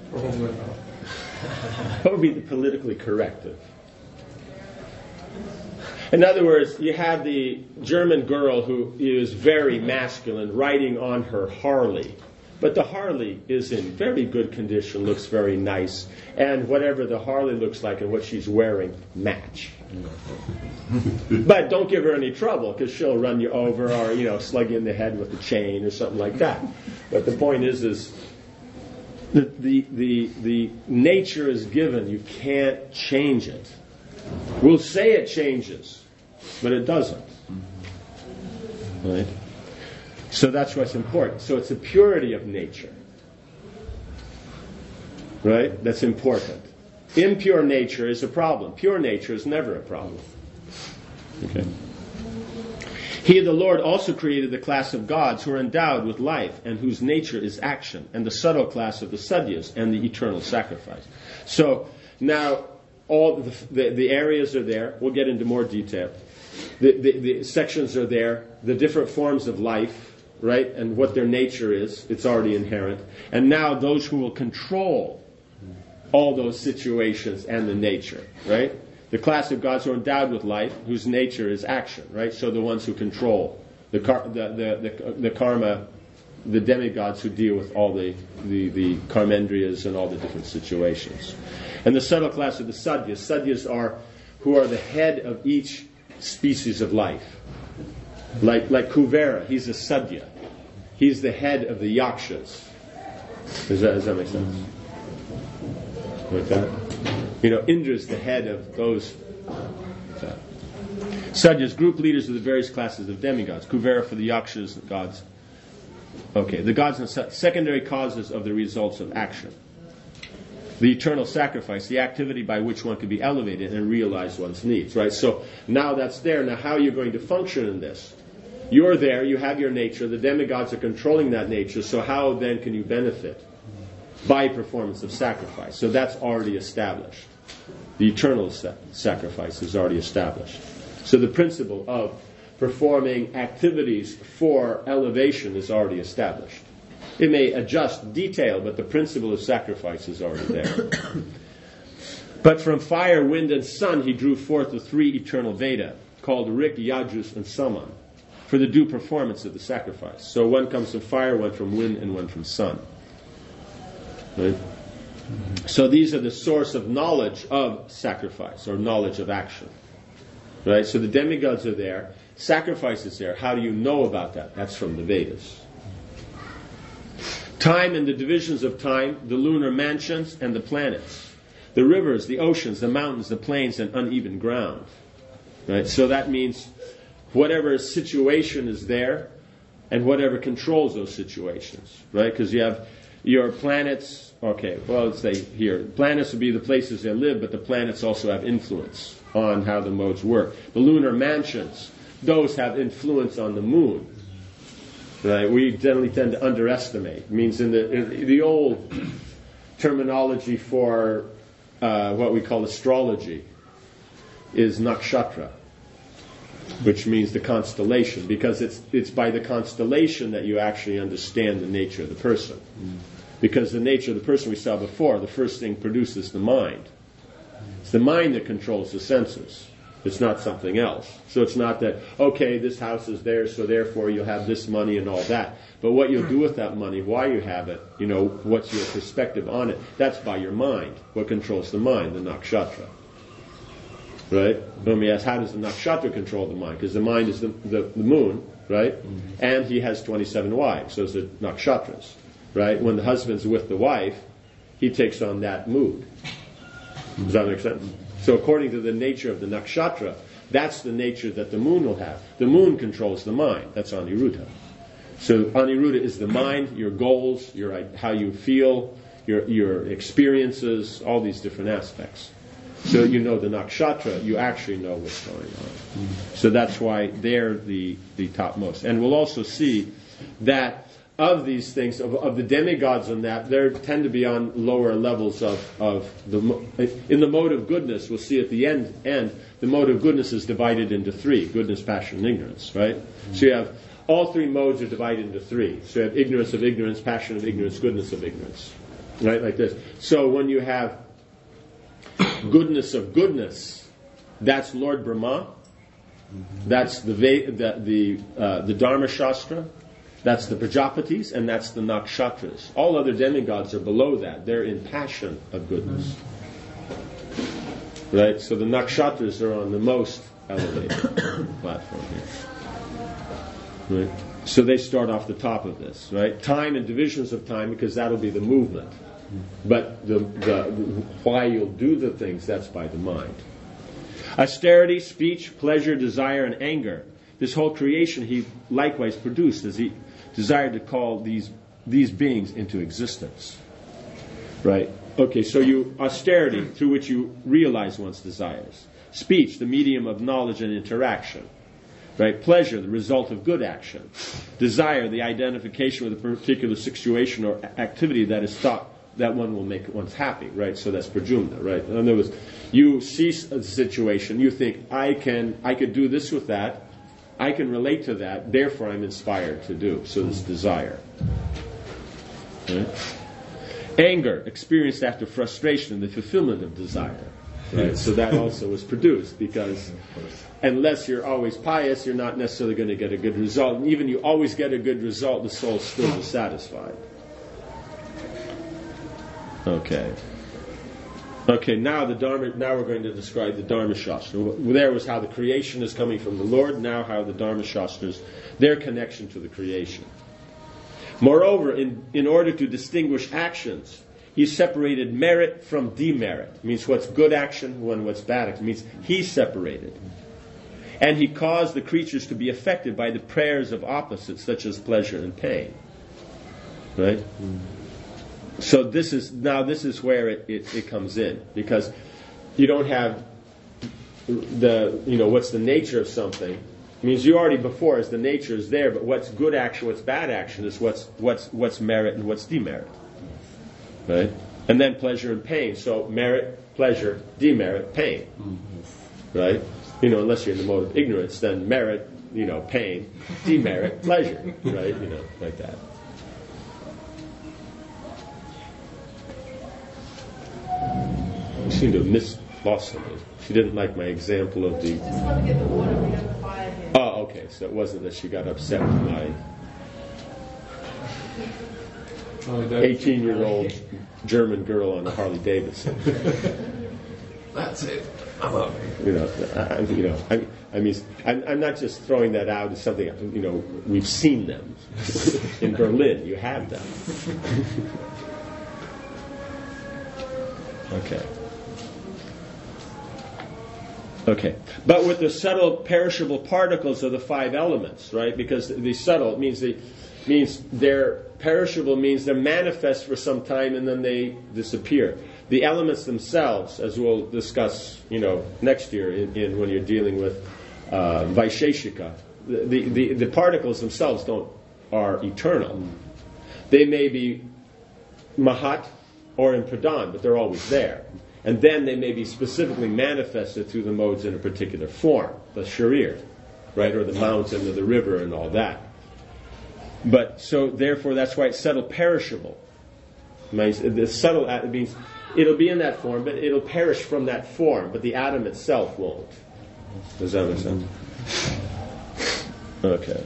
What would be the politically corrective? In other words, you have the German girl who is very masculine riding on her Harley. But the Harley is in very good condition, looks very nice, and whatever the Harley looks like and what she's wearing match. But don't give her any trouble because she'll run you over or slug you in the head with a chain or something like that. But the point is the nature is given. You can't change it. We'll say it changes, but it doesn't. Right? So that's what's important. So it's the purity of nature. Right? That's important. Impure nature is a problem. Pure nature is never a problem. Okay. He, the Lord, also created the class of gods who are endowed with life and whose nature is action, and the subtle class of the Sadyas and the eternal sacrifice. So now all the areas are there. We'll get into more detail. The sections are there. The different forms of life. Right? And what their nature is, it's already inherent. And now those who will control all those situations and the nature, right? The class of gods who are endowed with life, whose nature is action, right? So the ones who control the karma, the demigods who deal with all the karmendriyas and all the different situations. And the subtle class of the Sadyas. Sadyas are who are the head of each species of life. Like Kuvera, he's a Sadhya. He's the head of the Yakshas. Does that make sense? Like that? Indra's the head of those. Sadyas, group leaders of the various classes of demigods. Kuvera for the yakshas, gods. Okay, the gods and secondary causes of the results of action. The eternal sacrifice, the activity by which one can be elevated and realize one's needs, right? So now that's there. Now how are you going to function in this? You're there, you have your nature, the demigods are controlling that nature, so how then can you benefit? By performance of sacrifice. So that's already established. The eternal sacrifice is already established. So the principle of performing activities for elevation is already established. It may adjust detail, but the principle of sacrifice is already there. But from fire, wind, and sun he drew forth the three eternal Veda, called Rik, Yajus, and Saman, for the due performance of the sacrifice. So one comes from fire, one from wind, and one from sun. Right? So these are the source of knowledge of sacrifice, or knowledge of action. Right? So the demigods are there, sacrifice is there. How do you know about that? That's from the Vedas. Time and the divisions of time, the lunar mansions and the planets, the rivers, the oceans, the mountains, the plains, and uneven ground. Right? So that means whatever situation is there and whatever controls those situations. Right? Because you have your planets, okay, well, let's say here, planets would be the places they live, but the planets also have influence on how the modes work. The lunar mansions, those have influence on the moon. Right? We generally tend to underestimate. It means in the old terminology for what we call astrology is nakshatra, which means the constellation, because it's by the constellation that you actually understand the nature of the person. Because the nature of the person we saw before, the first thing produces the mind. It's the mind that controls the senses. It's not something else. So it's not that, okay, this house is there, so therefore you'll have this money and all that. But what you'll do with that money, why you have it, what's your perspective on it, that's by your mind. What controls the mind? The nakshatra. Right? Let me ask, how does the nakshatra control the mind? Because the mind is the moon, right? And he has 27 wives. Those are nakshatras. Right? When the husband's with the wife, he takes on that mood. Does that make sense? So according to the nature of the nakshatra, that's the nature that the moon will have. The moon controls the mind. That's Aniruddha. So Aniruddha is the mind, your goals, how you feel, your experiences, all these different aspects. So you know the nakshatra, you actually know what's going on. So that's why they're the topmost. And we'll also see that of these things, of the demigods and that, they tend to be on lower levels of in the mode of goodness. We'll see at the end, the mode of goodness is divided into three: goodness, passion, and ignorance. Right? So you have all three modes are divided into three. So you have ignorance of ignorance, passion of ignorance, goodness of ignorance. Right, like this. So when you have goodness of goodness, that's Lord Brahma. That's the Dharma Shastra. That's the Prajapatis, and that's the Nakshatras. All other demigods are below that. They're in passion of goodness. Right? So the Nakshatras are on the most elevated platform here. Right? So they start off the top of this. Right? Time and divisions of time, because that'll be the movement. But the why you'll do the things, that's by the mind. Austerity, speech, pleasure, desire, and anger. This whole creation he likewise produced as he desired to call these beings into existence. Right? Okay, so austerity, through which you realize one's desires. Speech, the medium of knowledge and interaction. Right? Pleasure, the result of good action. Desire, the identification with a particular situation or activity that is thought that one will make one's happy. Right? So that's prajumna. Right? In other words, you see a situation, you think, I could do this with that. I can relate to that, therefore I'm inspired to do. So this desire. Right? Anger, experienced after frustration, the fulfillment of desire. Right? So that also was produced, because unless you're always pious, you're not necessarily going to get a good result. And even you always get a good result, the soul's still dissatisfied. Okay, now we're going to describe the Dharma Shastra. There was how the creation is coming from the Lord, now how the Dharma Shastras, their connection to the creation. Moreover, in order to distinguish actions, he separated merit from demerit. It means what's good action and what's bad action. It means he separated. And he caused the creatures to be affected by the prayers of opposites, such as pleasure and pain. Right? So this is where it comes in, because you don't have what's the nature of something. It means you already before is the nature is there, but what's good action, what's bad action is what's merit and what's demerit. Right? And then pleasure and pain. So merit, pleasure, demerit, pain. Right? Unless you're in the mode of ignorance, then merit, pain, demerit, pleasure. Right? Like that. I seem to have lost something. She didn't like my example of the... Just want to get the water, we have the fire here. Oh, okay. So it wasn't that she got upset with my 18-year-old German girl on a Harley Davidson. That's it. I'm out. I'm not just throwing that out as something. We've seen them in Berlin. You have them. Okay. But with the subtle perishable particles of the 5 elements, right? Because the subtle means they're perishable, means they're manifest for some time and then they disappear. The elements themselves, as we'll discuss, next year when you're dealing with Vaisheshika, the particles themselves are eternal. They may be Mahat or in Pradhan, but they're always there. And then they may be specifically manifested through the modes in a particular form, the sharir, right, or the mountain or the river and all that. But so therefore, that's why it's subtle perishable. The subtle means it'll be in that form, but it'll perish from that form. But the atom itself won't. Does that make sense? Okay.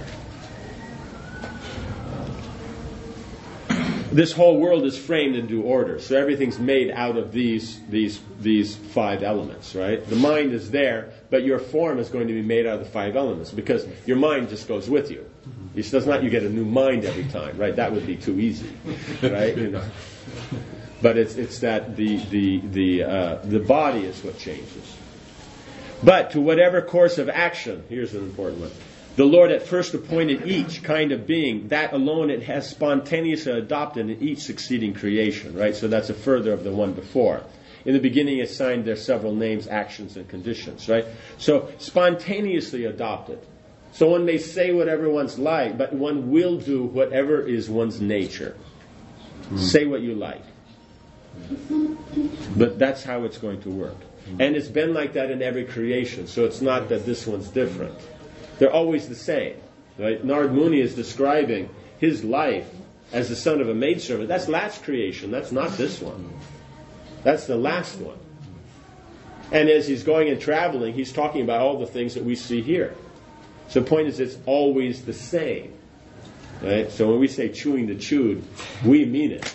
This whole world is framed in due order, so everything's made out of these 5 elements, right? The mind is there, but your form is going to be made out of the 5 elements because your mind just goes with you. It's not you get a new mind every time, right? That would be too easy, right? But it's that the body is what changes. But to whatever course of action, here's an important one. The Lord at first appointed each kind of being, that alone it has spontaneously adopted in each succeeding creation, right? So that's a further of the one before. In the beginning it assigned their several names, actions, and conditions, right? So spontaneously adopted. So one may say whatever one's like, but one will do whatever is one's nature. Say what you like. But that's how it's going to work. And it's been like that in every creation, so it's not that this one's different. They're always the same. Right? Narad Muni is describing his life as the son of a maidservant. That's last creation. That's not this one. That's the last one. And as he's going and traveling, he's talking about all the things that we see here. So the point is, it's always the same. Right? So when we say chewing the chewed, we mean it.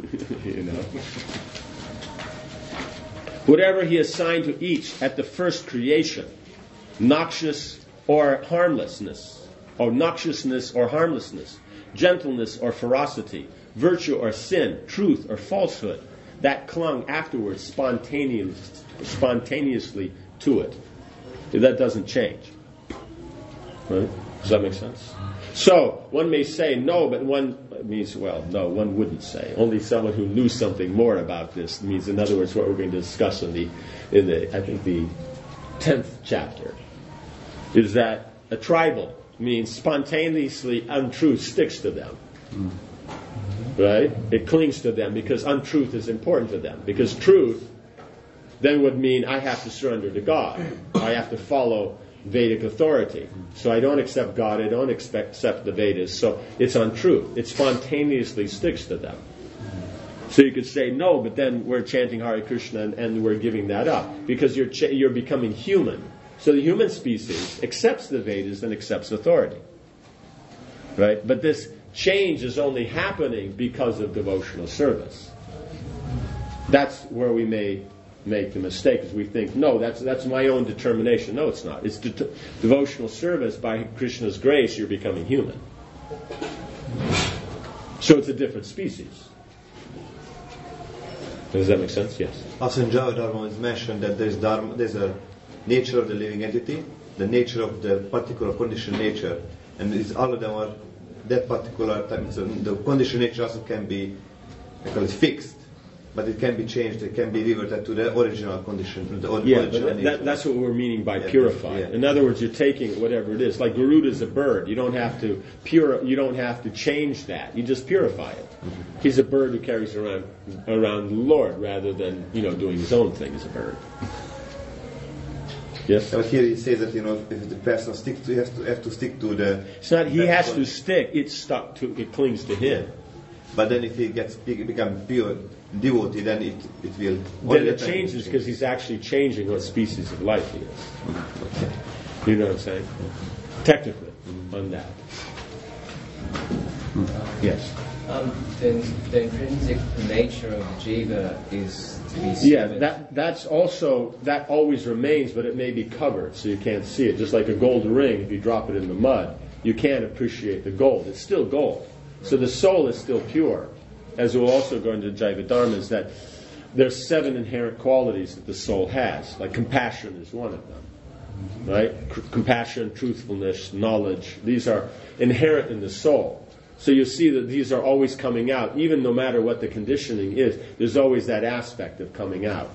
Whatever he assigned to each at the first creation, noxious or harmlessness, or noxiousness or harmlessness, gentleness or ferocity, virtue or sin, truth or falsehood, that clung afterwards spontaneously to it. That doesn't change. Right? Does that make sense? So, one may say no, but one means, no, one wouldn't say. Only someone who knew something more about this means, in other words, what we're going to discuss in the 10th chapter, is that a tribal means spontaneously untruth sticks to them. Right? It clings to them because untruth is important to them. Because truth then would mean I have to surrender to God. I have to follow Vedic authority. So I don't accept God, I don't accept the Vedas. So it's untruth. It spontaneously sticks to them. So you could say no, but then we're chanting Hare Krishna and we're giving that up. Because you're becoming human. So the human species accepts the Vedas and accepts authority. Right? But this change is only happening because of devotional service. That's where we may make the mistake, because we think, no, that's my own determination. No, it's not. It's devotional service. By Krishna's grace, you're becoming human. So it's a different species. Does that make sense? Yes. Also in Java Dharma it's mentioned that there's a nature of the living entity the nature of the particular condition nature, and all of them are that particular type. So the condition nature also can be, I call it fixed, but it can be changed. It can be reverted to the original condition. Original nature. That's what we're meaning by Yeah, purified. yeah. In other words, you're taking whatever it is. Like Garuda is a bird. You don't have to You don't have to change that. You just purify it. Mm-hmm. He's a bird who carries around the Lord rather than doing his own thing as a bird. Yes. But here he says that if the person sticks to, he have to stick to the. It's not he that has one. to stick. It's stuck to. It clings to him. But then if he become pure devotee, then it will. Then it changes because he's actually changing what species of life he is. You know what I'm saying? Technically, on that. Yes. The intrinsic nature of jiva is to be Yeah, seven. that always remains, but it may be covered, so you can't see it. Just like a gold ring, if you drop it in the mud, you can't appreciate the gold. It's still gold. So the soul is still pure. As we'll also go into Jaiva Dharma, is that there's 7 inherent qualities that the soul has. Like compassion is one of them. Right? Compassion, truthfulness, knowledge. These are inherent in the soul. So you see that these are always coming out, even no matter what the conditioning is. There's always that aspect of coming out.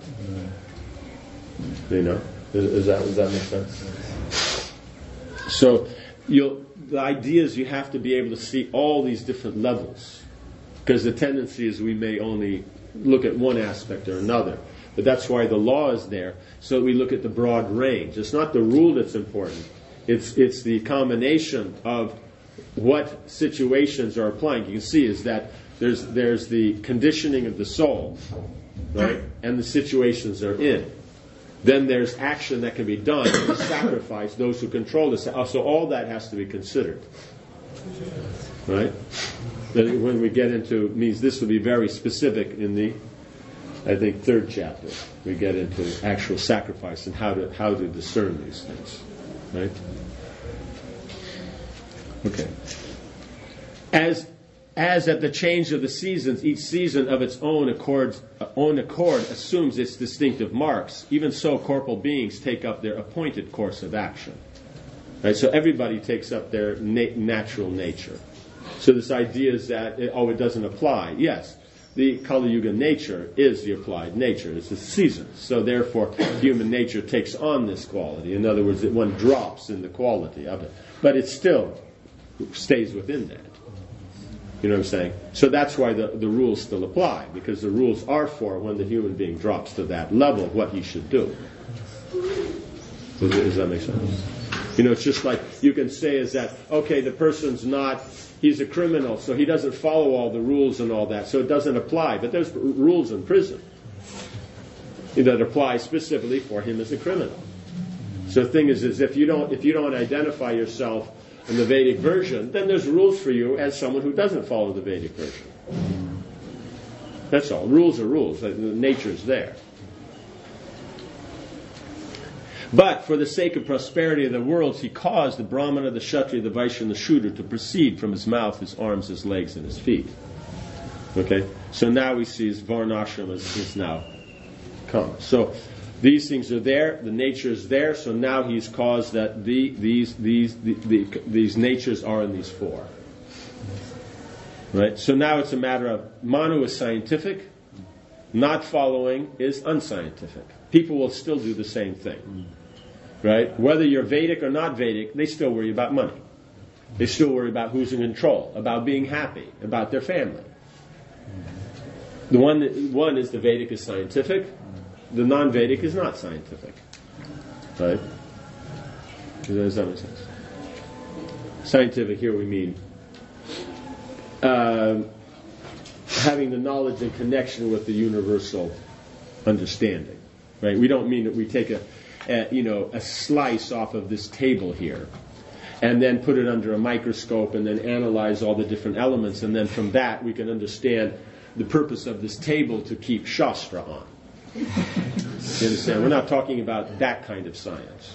Does that make sense? So the idea is you have to be able to see all these different levels, because the tendency is we may only look at one aspect or another. But that's why the law is there, so we look at the broad range. It's not the rule that's important. It's the combination of what situations are applying. You can see is that there's the conditioning of the soul, right, and the situations they're in. Then there's action that can be done to sacrifice those who control this. So all that has to be considered, right? Then when we get into means this will be very specific in the, I think, 3rd chapter. We get into actual sacrifice and how to discern these things, right? Okay. As at the change of the seasons, each season of its own accord assumes its distinctive marks, even so corporal beings take up their appointed course of action. Right? So everybody takes up their natural nature. So this idea is that it doesn't apply. Yes, the Kali Yuga nature is the applied nature. It's the seasons. So therefore, human nature takes on this quality. In other words, one drops in the quality of it. But it still stays within that. You know what I'm saying? So that's why the rules still apply, because the rules are for when the human being drops to that level of what he should do. Does that make sense? It's just like you can say is that, okay, the person's he's a criminal, so he doesn't follow all the rules and all that, so it doesn't apply. But there's rules in prison that apply specifically for him as a criminal. So the thing is if you don't identify yourself in the Vedic version, then there's rules for you as someone who doesn't follow the Vedic version. That's all. Rules are rules. Nature's there. But for the sake of prosperity of the worlds, he caused the Brahmana, the Kshatriya, the Vaishya, and the Shudra to proceed from his mouth, his arms, his legs, and his feet. Okay? So now we see his Varnashram is now come. So these things are there, the nature is there, so now he's caused that these natures are in these 4. Right? So now it's a matter of Manu is scientific, not following is unscientific. People will still do the same thing. Right? Whether you're Vedic or not Vedic, they still worry about money. They still worry about who's in control, about being happy, about their family. The one is the Vedic is scientific. The non-Vedic is not scientific. Right? Does that make sense? Scientific here we mean having the knowledge and connection with the universal understanding. Right? We don't mean that we take a slice off of this table here and then put it under a microscope and then analyze all the different elements, and then from that we can understand the purpose of this table to keep Shastra on. You understand? We're not talking about that kind of science.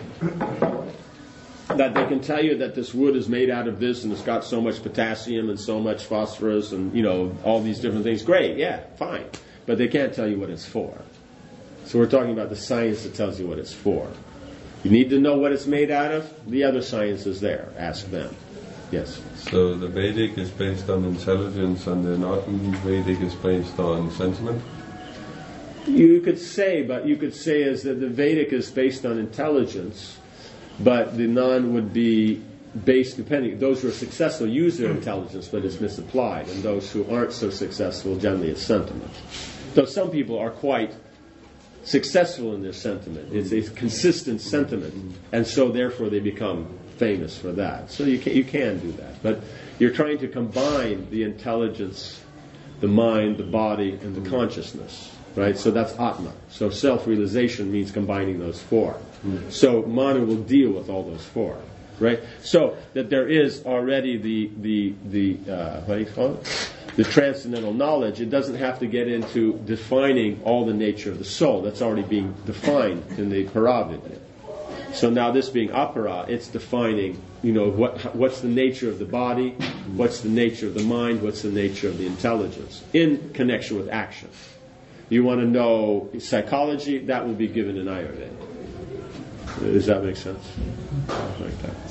That they can tell you that this wood is made out of this and it's got so much potassium and so much phosphorus and, all these different things. Great, yeah, fine. But they can't tell you what it's for. So we're talking about the science that tells you what it's for. You need to know what it's made out of? The other science is there. Ask them. Yes. So the Vedic is based on intelligence and the non-Vedic is based on sentiment? You could say is that the Vedic is based on intelligence, but the non would be based, depending, those who are successful use their intelligence, but it's misapplied, and those who aren't so successful, generally it's sentiment. Though some people are quite successful in their sentiment. It's a consistent sentiment, and so therefore they become famous for that. So you can do that. But you're trying to combine the intelligence, the mind, the body, and the consciousness. Right? So that's Atma. So self-realization means combining those four. So Manu will deal with all those four. Right? So that there is already the what do you call it? The transcendental knowledge. It doesn't have to get into defining all the nature of the soul. That's already being defined in the Paravidya. So now this being Apara, it's defining, what's the nature of the body, what's the nature of the mind, what's the nature of the intelligence in connection with action. You want to know psychology, that will be given in Ayurveda. Does that make sense? Like that.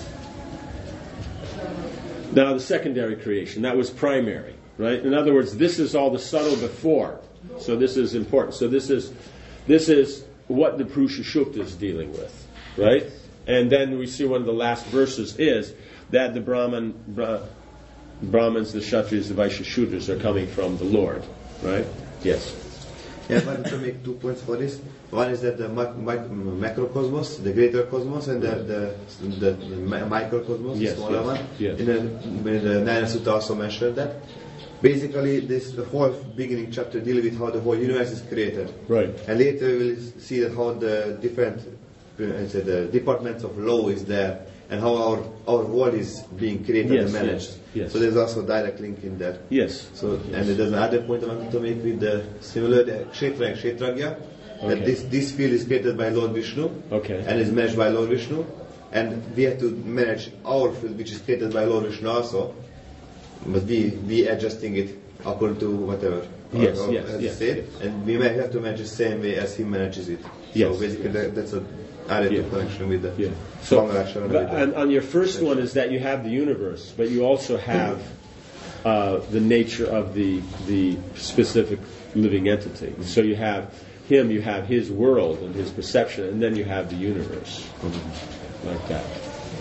Now the secondary creation, that was primary, right? In other words, this is all the subtle before. So this is important. So this is what the Purusha Sukta is dealing with, right? And then we see one of the last verses is that the Brahmins, the Kshatriyas, the Vaishyas, Shudras are coming from the Lord, right? Yes. Yeah, I want to make 2 points for this. One is that the macrocosmos, the greater cosmos, and the microcosmos, the smaller one. Yes. In the Nayana Sutta also mentioned that. Basically, the whole beginning chapter deals with how the whole universe is created. Right. And later we will see that how the different the departments of law is there, and how our world is being created and managed. Yes. So there's also a direct link in that. Yes. So and there's another point I wanted to make with the similar Kshetra and Kshetragya. Okay. That this field is created by Lord Vishnu, Okay. and is managed by Lord Vishnu, and we have to manage our field, which is created by Lord Vishnu also, but we adjusting it according to whatever. Yes. And we may have to manage the same way as he manages it. Yes. So basically, that's a direct connection with the So, Mangala. and on your first one is that you have the universe, but you also have the nature of the specific living entity. So you have him, you have his world and his perception, and then you have the universe, like that.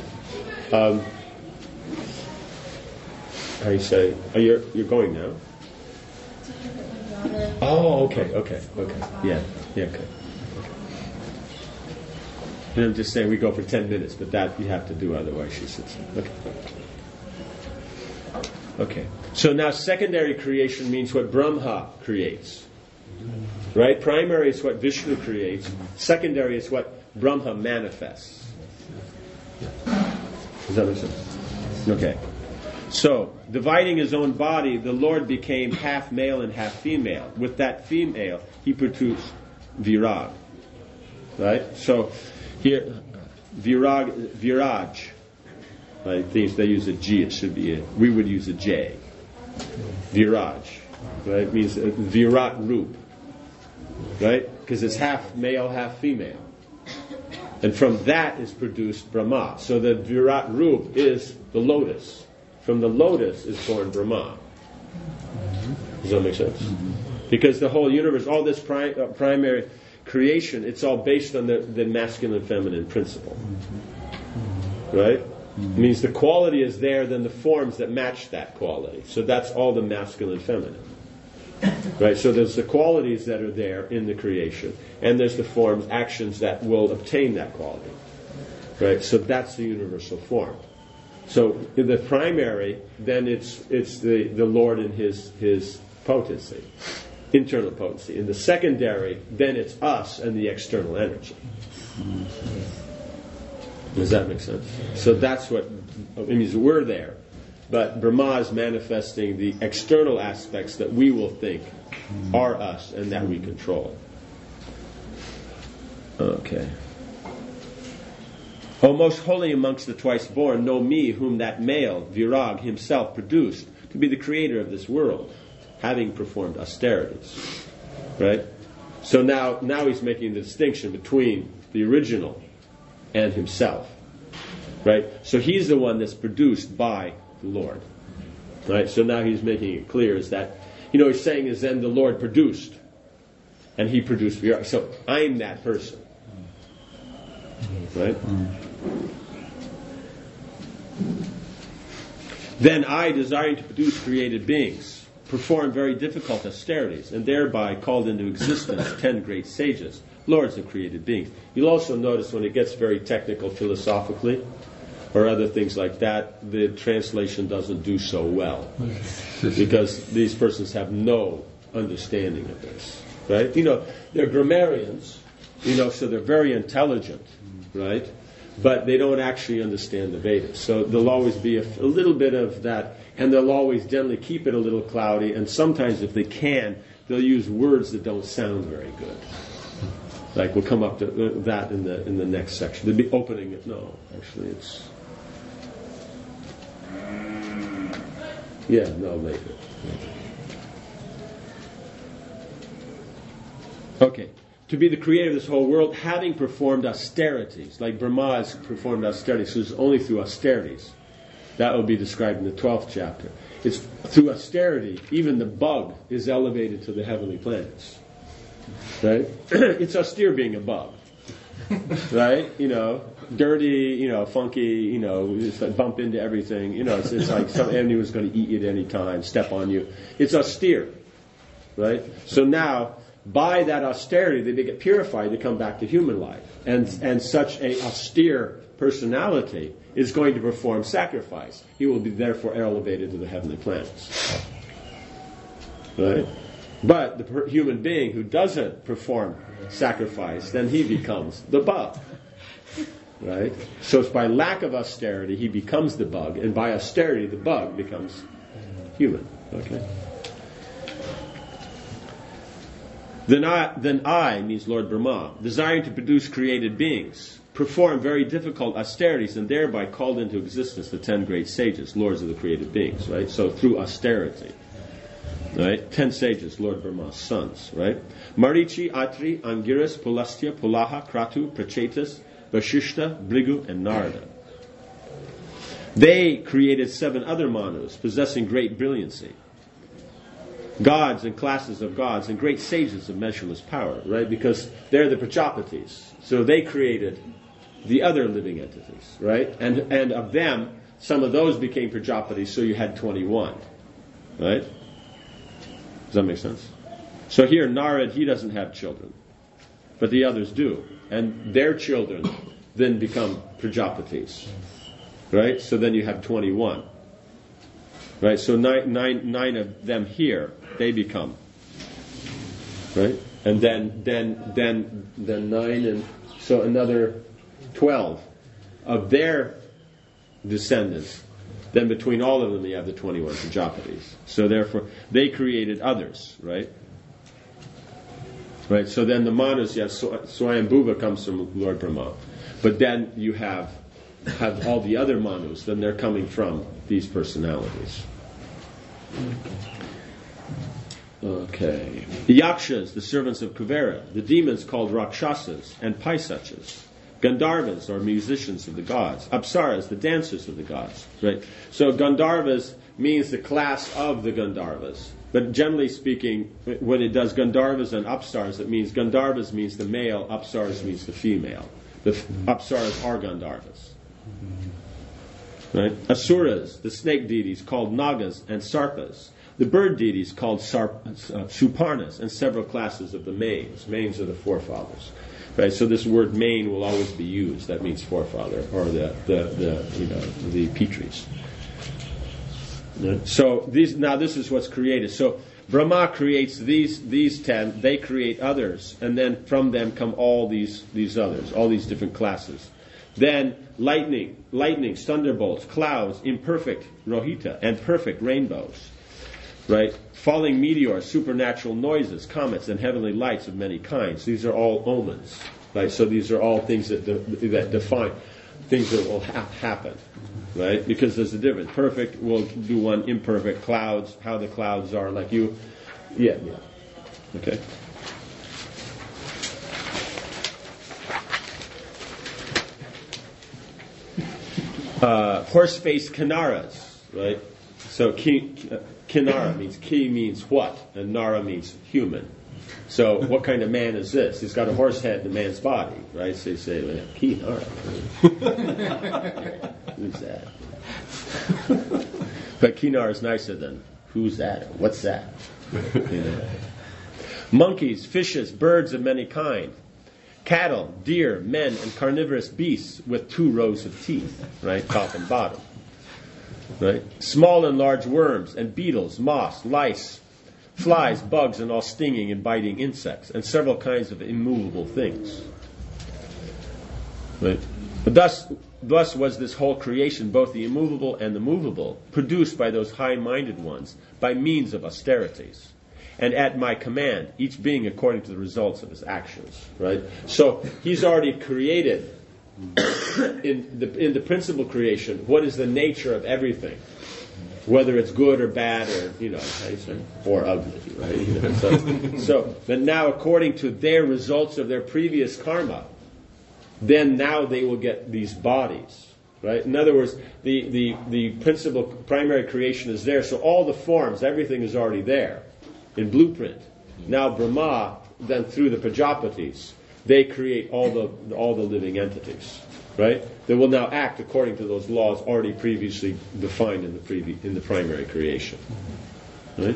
How you say? Oh, you're going now? Oh, okay. Yeah, okay. And I'm just saying we go for 10 minutes, but that you have to do otherwise, she says. Okay. So now secondary creation means what Brahma creates. Right? Primary is what Vishnu creates. Secondary is what Brahma manifests. Does that make sense? Okay. So, dividing his own body, the Lord became half male and half female. With that female, he produced Virag. Right? So, here, Viraj. I think they use a G, it should be we would use a J. Viraj. Right? It means Virat Roop. Right? Because it's half male, half female. And from that is produced Brahma. So the Virat Roop is the lotus. From the lotus is born Brahma. Does that make sense? Because the whole universe, all this primary creation, it's all based on the masculine feminine principle. Right? It means the quality is there, then the forms that match that quality. So that's all the masculine feminine. Right? So there's the qualities that are there in the creation, and there's the forms, actions that will obtain that quality. Right? So that's the universal form. So in the primary, then it's the Lord and his potency, internal potency. In the secondary, then it's us and the external energy. Does that make sense? So that's what it means. We're there, but Brahma is manifesting the external aspects that we will think are us and that we control. Okay. O most holy amongst the twice born, know me, whom that male, Virag, himself produced, to be the creator of this world, having performed austerities. Right? So now he's making the distinction between the original and himself. Right? So he's the one that's produced by the Lord. Right? So now he's making it clear is that, he's saying is then the Lord produced. And he produced the earth. So I'm that person. Right? Then I, desiring to produce created beings, performed very difficult austerities, and thereby called into existence 10 great sages, lords of created beings. You'll also notice when it gets very technical philosophically, or other things like that, the translation doesn't do so well. Because these persons have no understanding of this. Right? They're grammarians, so they're very intelligent, right? But they don't actually understand the Vedas. So there'll always be a little bit of that, and they'll always generally keep it a little cloudy, and sometimes if they can, they'll use words that don't sound very good. Like we'll come up to that in the next section. They'll be opening it. No, actually it's... later. Okay. To be the creator of this whole world, having performed austerities, like Brahma has performed austerities, so it's only through austerities. That will be described in the 12th chapter. It's through austerity, even the bug is elevated to the heavenly planets. Right? It's austere being a bug. Right? Dirty, funky, just like bump into everything. It's like some enemy was going to eat you at any time, step on you. It's austere. Right? So now, by that austerity, they get purified to come back to human life. And such a austere personality is going to perform sacrifice. He will be therefore elevated to the heavenly planets. Right? But the human being who doesn't perform sacrifice, then he becomes the bug. Right? So it's by lack of austerity, he becomes the bug. And by austerity, the bug becomes human. Okay? Then I, means Lord Brahma, desiring to produce created beings, performed very difficult austerities and thereby called into existence the 10 great sages, lords of the created beings, right? So through austerity, right? 10 sages, Lord Brahma's sons, right? Marichi, Atri, Angiras, Pulastya, Pulaha, Kratu, Prachetas, Vashishta, Bhrigu, and Narada. They created 7 other Manus, possessing great brilliancy. Gods and classes of gods and great sages of measureless power, right? Because they're the Prajapatis. So they created the other living entities, right? And of them, some of those became Prajapatis, so you had 21, right? Does that make sense? So here, Narad, he doesn't have children, but the others do. And their children then become Prajapatis, right? So then you have 21. Right, so nine of them here, they become, right, and then 9, and so another 12 of their descendants. Then between all of them, you have the 21 Prajapatis. So therefore, they created others, right? Right. So then the Manus, yes, Swayambhuva comes from Lord Brahma, but then you have all the other Manus, then they're coming from these personalities. Okay. The Yakshas, the servants of Kuvera, the demons called Rakshasas and Paisachas, Gandharvas, or musicians of the gods, Apsaras, the dancers of the gods. Right. So Gandharvas means the class of the Gandharvas. But generally speaking, when it does Gandharvas and Apsaras, it means Gandharvas means the male, Apsaras means the female. The Apsaras are Gandharvas. Right? Asuras, the snake deities called Nagas and Sarpas. The bird deities called Suparnas, and several classes of the Manes. Manes are the forefathers. Right? So this word mane will always be used. That means forefather, or the Pitris. Right? So this is what's created. So Brahma creates these 10. They create others, and then from them come all these others, all these different classes. Then lightnings, thunderbolts, clouds, imperfect rohita, and perfect rainbows. Right? Falling meteors, supernatural noises, comets, and heavenly lights of many kinds. These are all omens. Right? So these are all things that define things that will happen. Right? Because there's a difference. Perfect, we'll do one. Imperfect, clouds, how the clouds are like you. Yeah. Okay. Horse-faced Kinaras, right? So Kinara means ki means what, and Nara means human. So what kind of man is this? He's got a horse head and a man's body, right? So you say, well, Kinara. Who's that? But Kinara is nicer than who's that or what's that? You know. Monkeys, fishes, birds of many kinds. Cattle, deer, men, and carnivorous beasts with 2 rows of teeth, right, top and bottom, right? Small and large worms and beetles, moths, lice, flies, bugs, and all stinging and biting insects, and several kinds of immovable things. Right? But thus was this whole creation, both the immovable and the movable, produced by those high-minded ones by means of austerities. And at my command, each being according to the results of his actions. Right? So he's already created in the principal creation what is the nature of everything, whether it's good or bad or or ugly. Right? So but now according to their results of their previous karma, then now they will get these bodies. Right? In other words, the principal primary creation is there, so all the forms, everything is already there. In blueprint. Now Brahma, then through the Prajapatis, they create all the living entities, right? They will now act according to those laws already previously defined in the primary creation, right?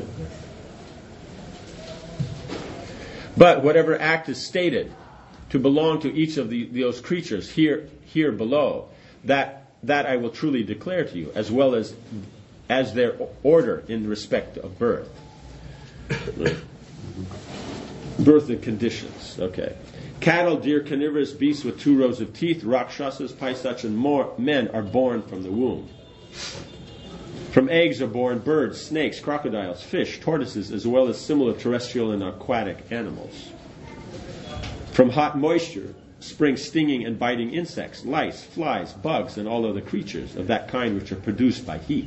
But whatever act is stated to belong to each of those creatures here below, that I will truly declare to you, as well as their order in respect of birth. Right. Birth and conditions. Okay. Cattle, deer, carnivorous beasts with 2 rows of teeth, rakshasas, paisach, and more men are born from the womb. From eggs are born birds, snakes, crocodiles, fish, tortoises, as well as similar terrestrial and aquatic animals. From hot moisture spring stinging and biting insects, lice, flies, bugs, and all other creatures of that kind which are produced by heat.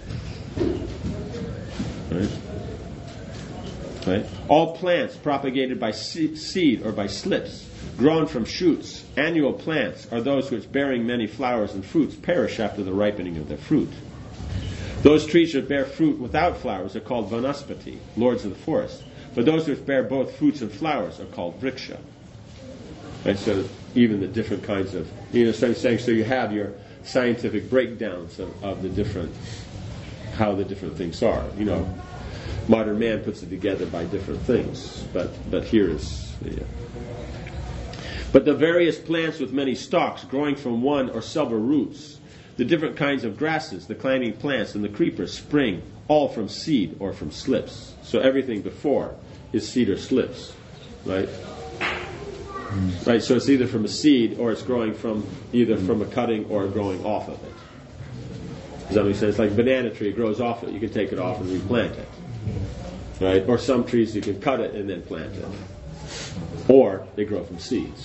Right? Right? All plants propagated by seed or by slips, grown from shoots, annual plants, are those which, bearing many flowers and fruits, perish after the ripening of their fruit. Those trees that bear fruit without flowers are called vanaspati, lords of the forest. But those which bear both fruits and flowers are called vriksha. Right? So even the different kinds of, so I'm saying, so you have your scientific breakdowns of the different, how the different things are. Modern man puts it together by different things, but here is. But the various plants with many stalks, growing from one or several roots, the different kinds of grasses, the climbing plants, and the creepers spring all from seed or from slips. So everything before is seed or slips, right? Right. So it's either from a seed or it's growing from either from a cutting or growing off of it. Does that make sense? Like a banana tree grows off it, you can take it off and replant it. Right? Or some trees you can cut it and then plant it. Or they grow from seeds.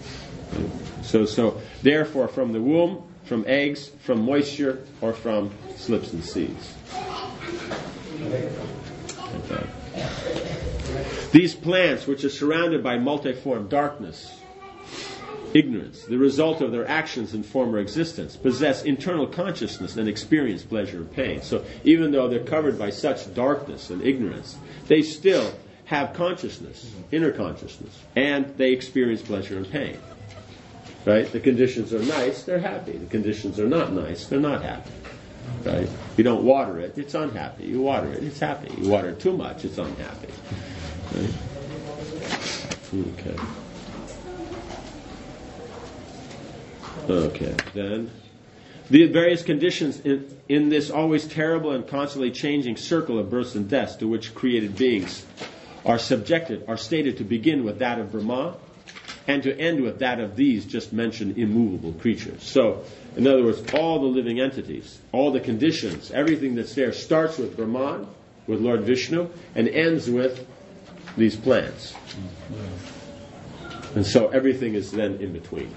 So therefore from the womb, from eggs, from moisture, or from slips and seeds. Okay. These plants, which are surrounded by multiform darkness, ignorance, the result of their actions in former existence, possess internal consciousness and experience pleasure and pain. So even though they're covered by such darkness and ignorance, they still have consciousness, inner consciousness, and they experience pleasure and pain. Right? The conditions are nice, they're happy. The conditions are not nice, they're not happy. Right? You don't water it, it's unhappy. You water it, it's happy. You water it too much, it's unhappy. Right? Okay, then the various conditions in this always terrible and constantly changing circle of births and deaths to which created beings are subjected are stated to begin with that of Brahma and to end with that of these just mentioned immovable creatures. So, in other words, all the living entities, all the conditions, everything that's there starts with Brahman, with Lord Vishnu, and ends with these plants. And so everything is then in between.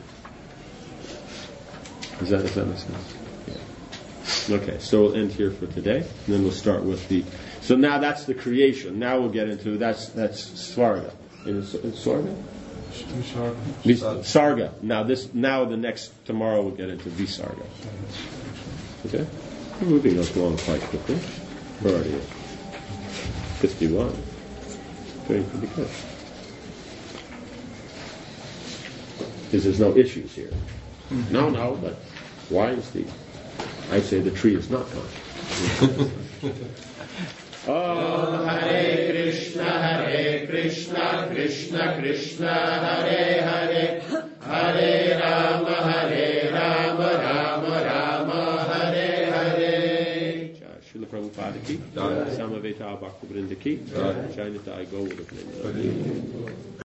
Does that make sense? Yeah. Okay, so we'll end here for today, and then we'll start with the. So now that's the creation. Now we'll get into that's Svarga. Is it Svarga? Sarga. Now tomorrow we'll get into Visarga. Okay? We're moving us along quite quickly. We're already at 51. Doing pretty good. Because there's no issues here. No, but why is I say the tree is not conscious. Om Hare Krishna, Krishna Krishna, Hare Hare, Hare Rama, Rama Rama, Hare Hare. Srila Prabhupada ki, Samaveta Bhakta Vrinda ki, Jai Nitai Gaura Vrinda.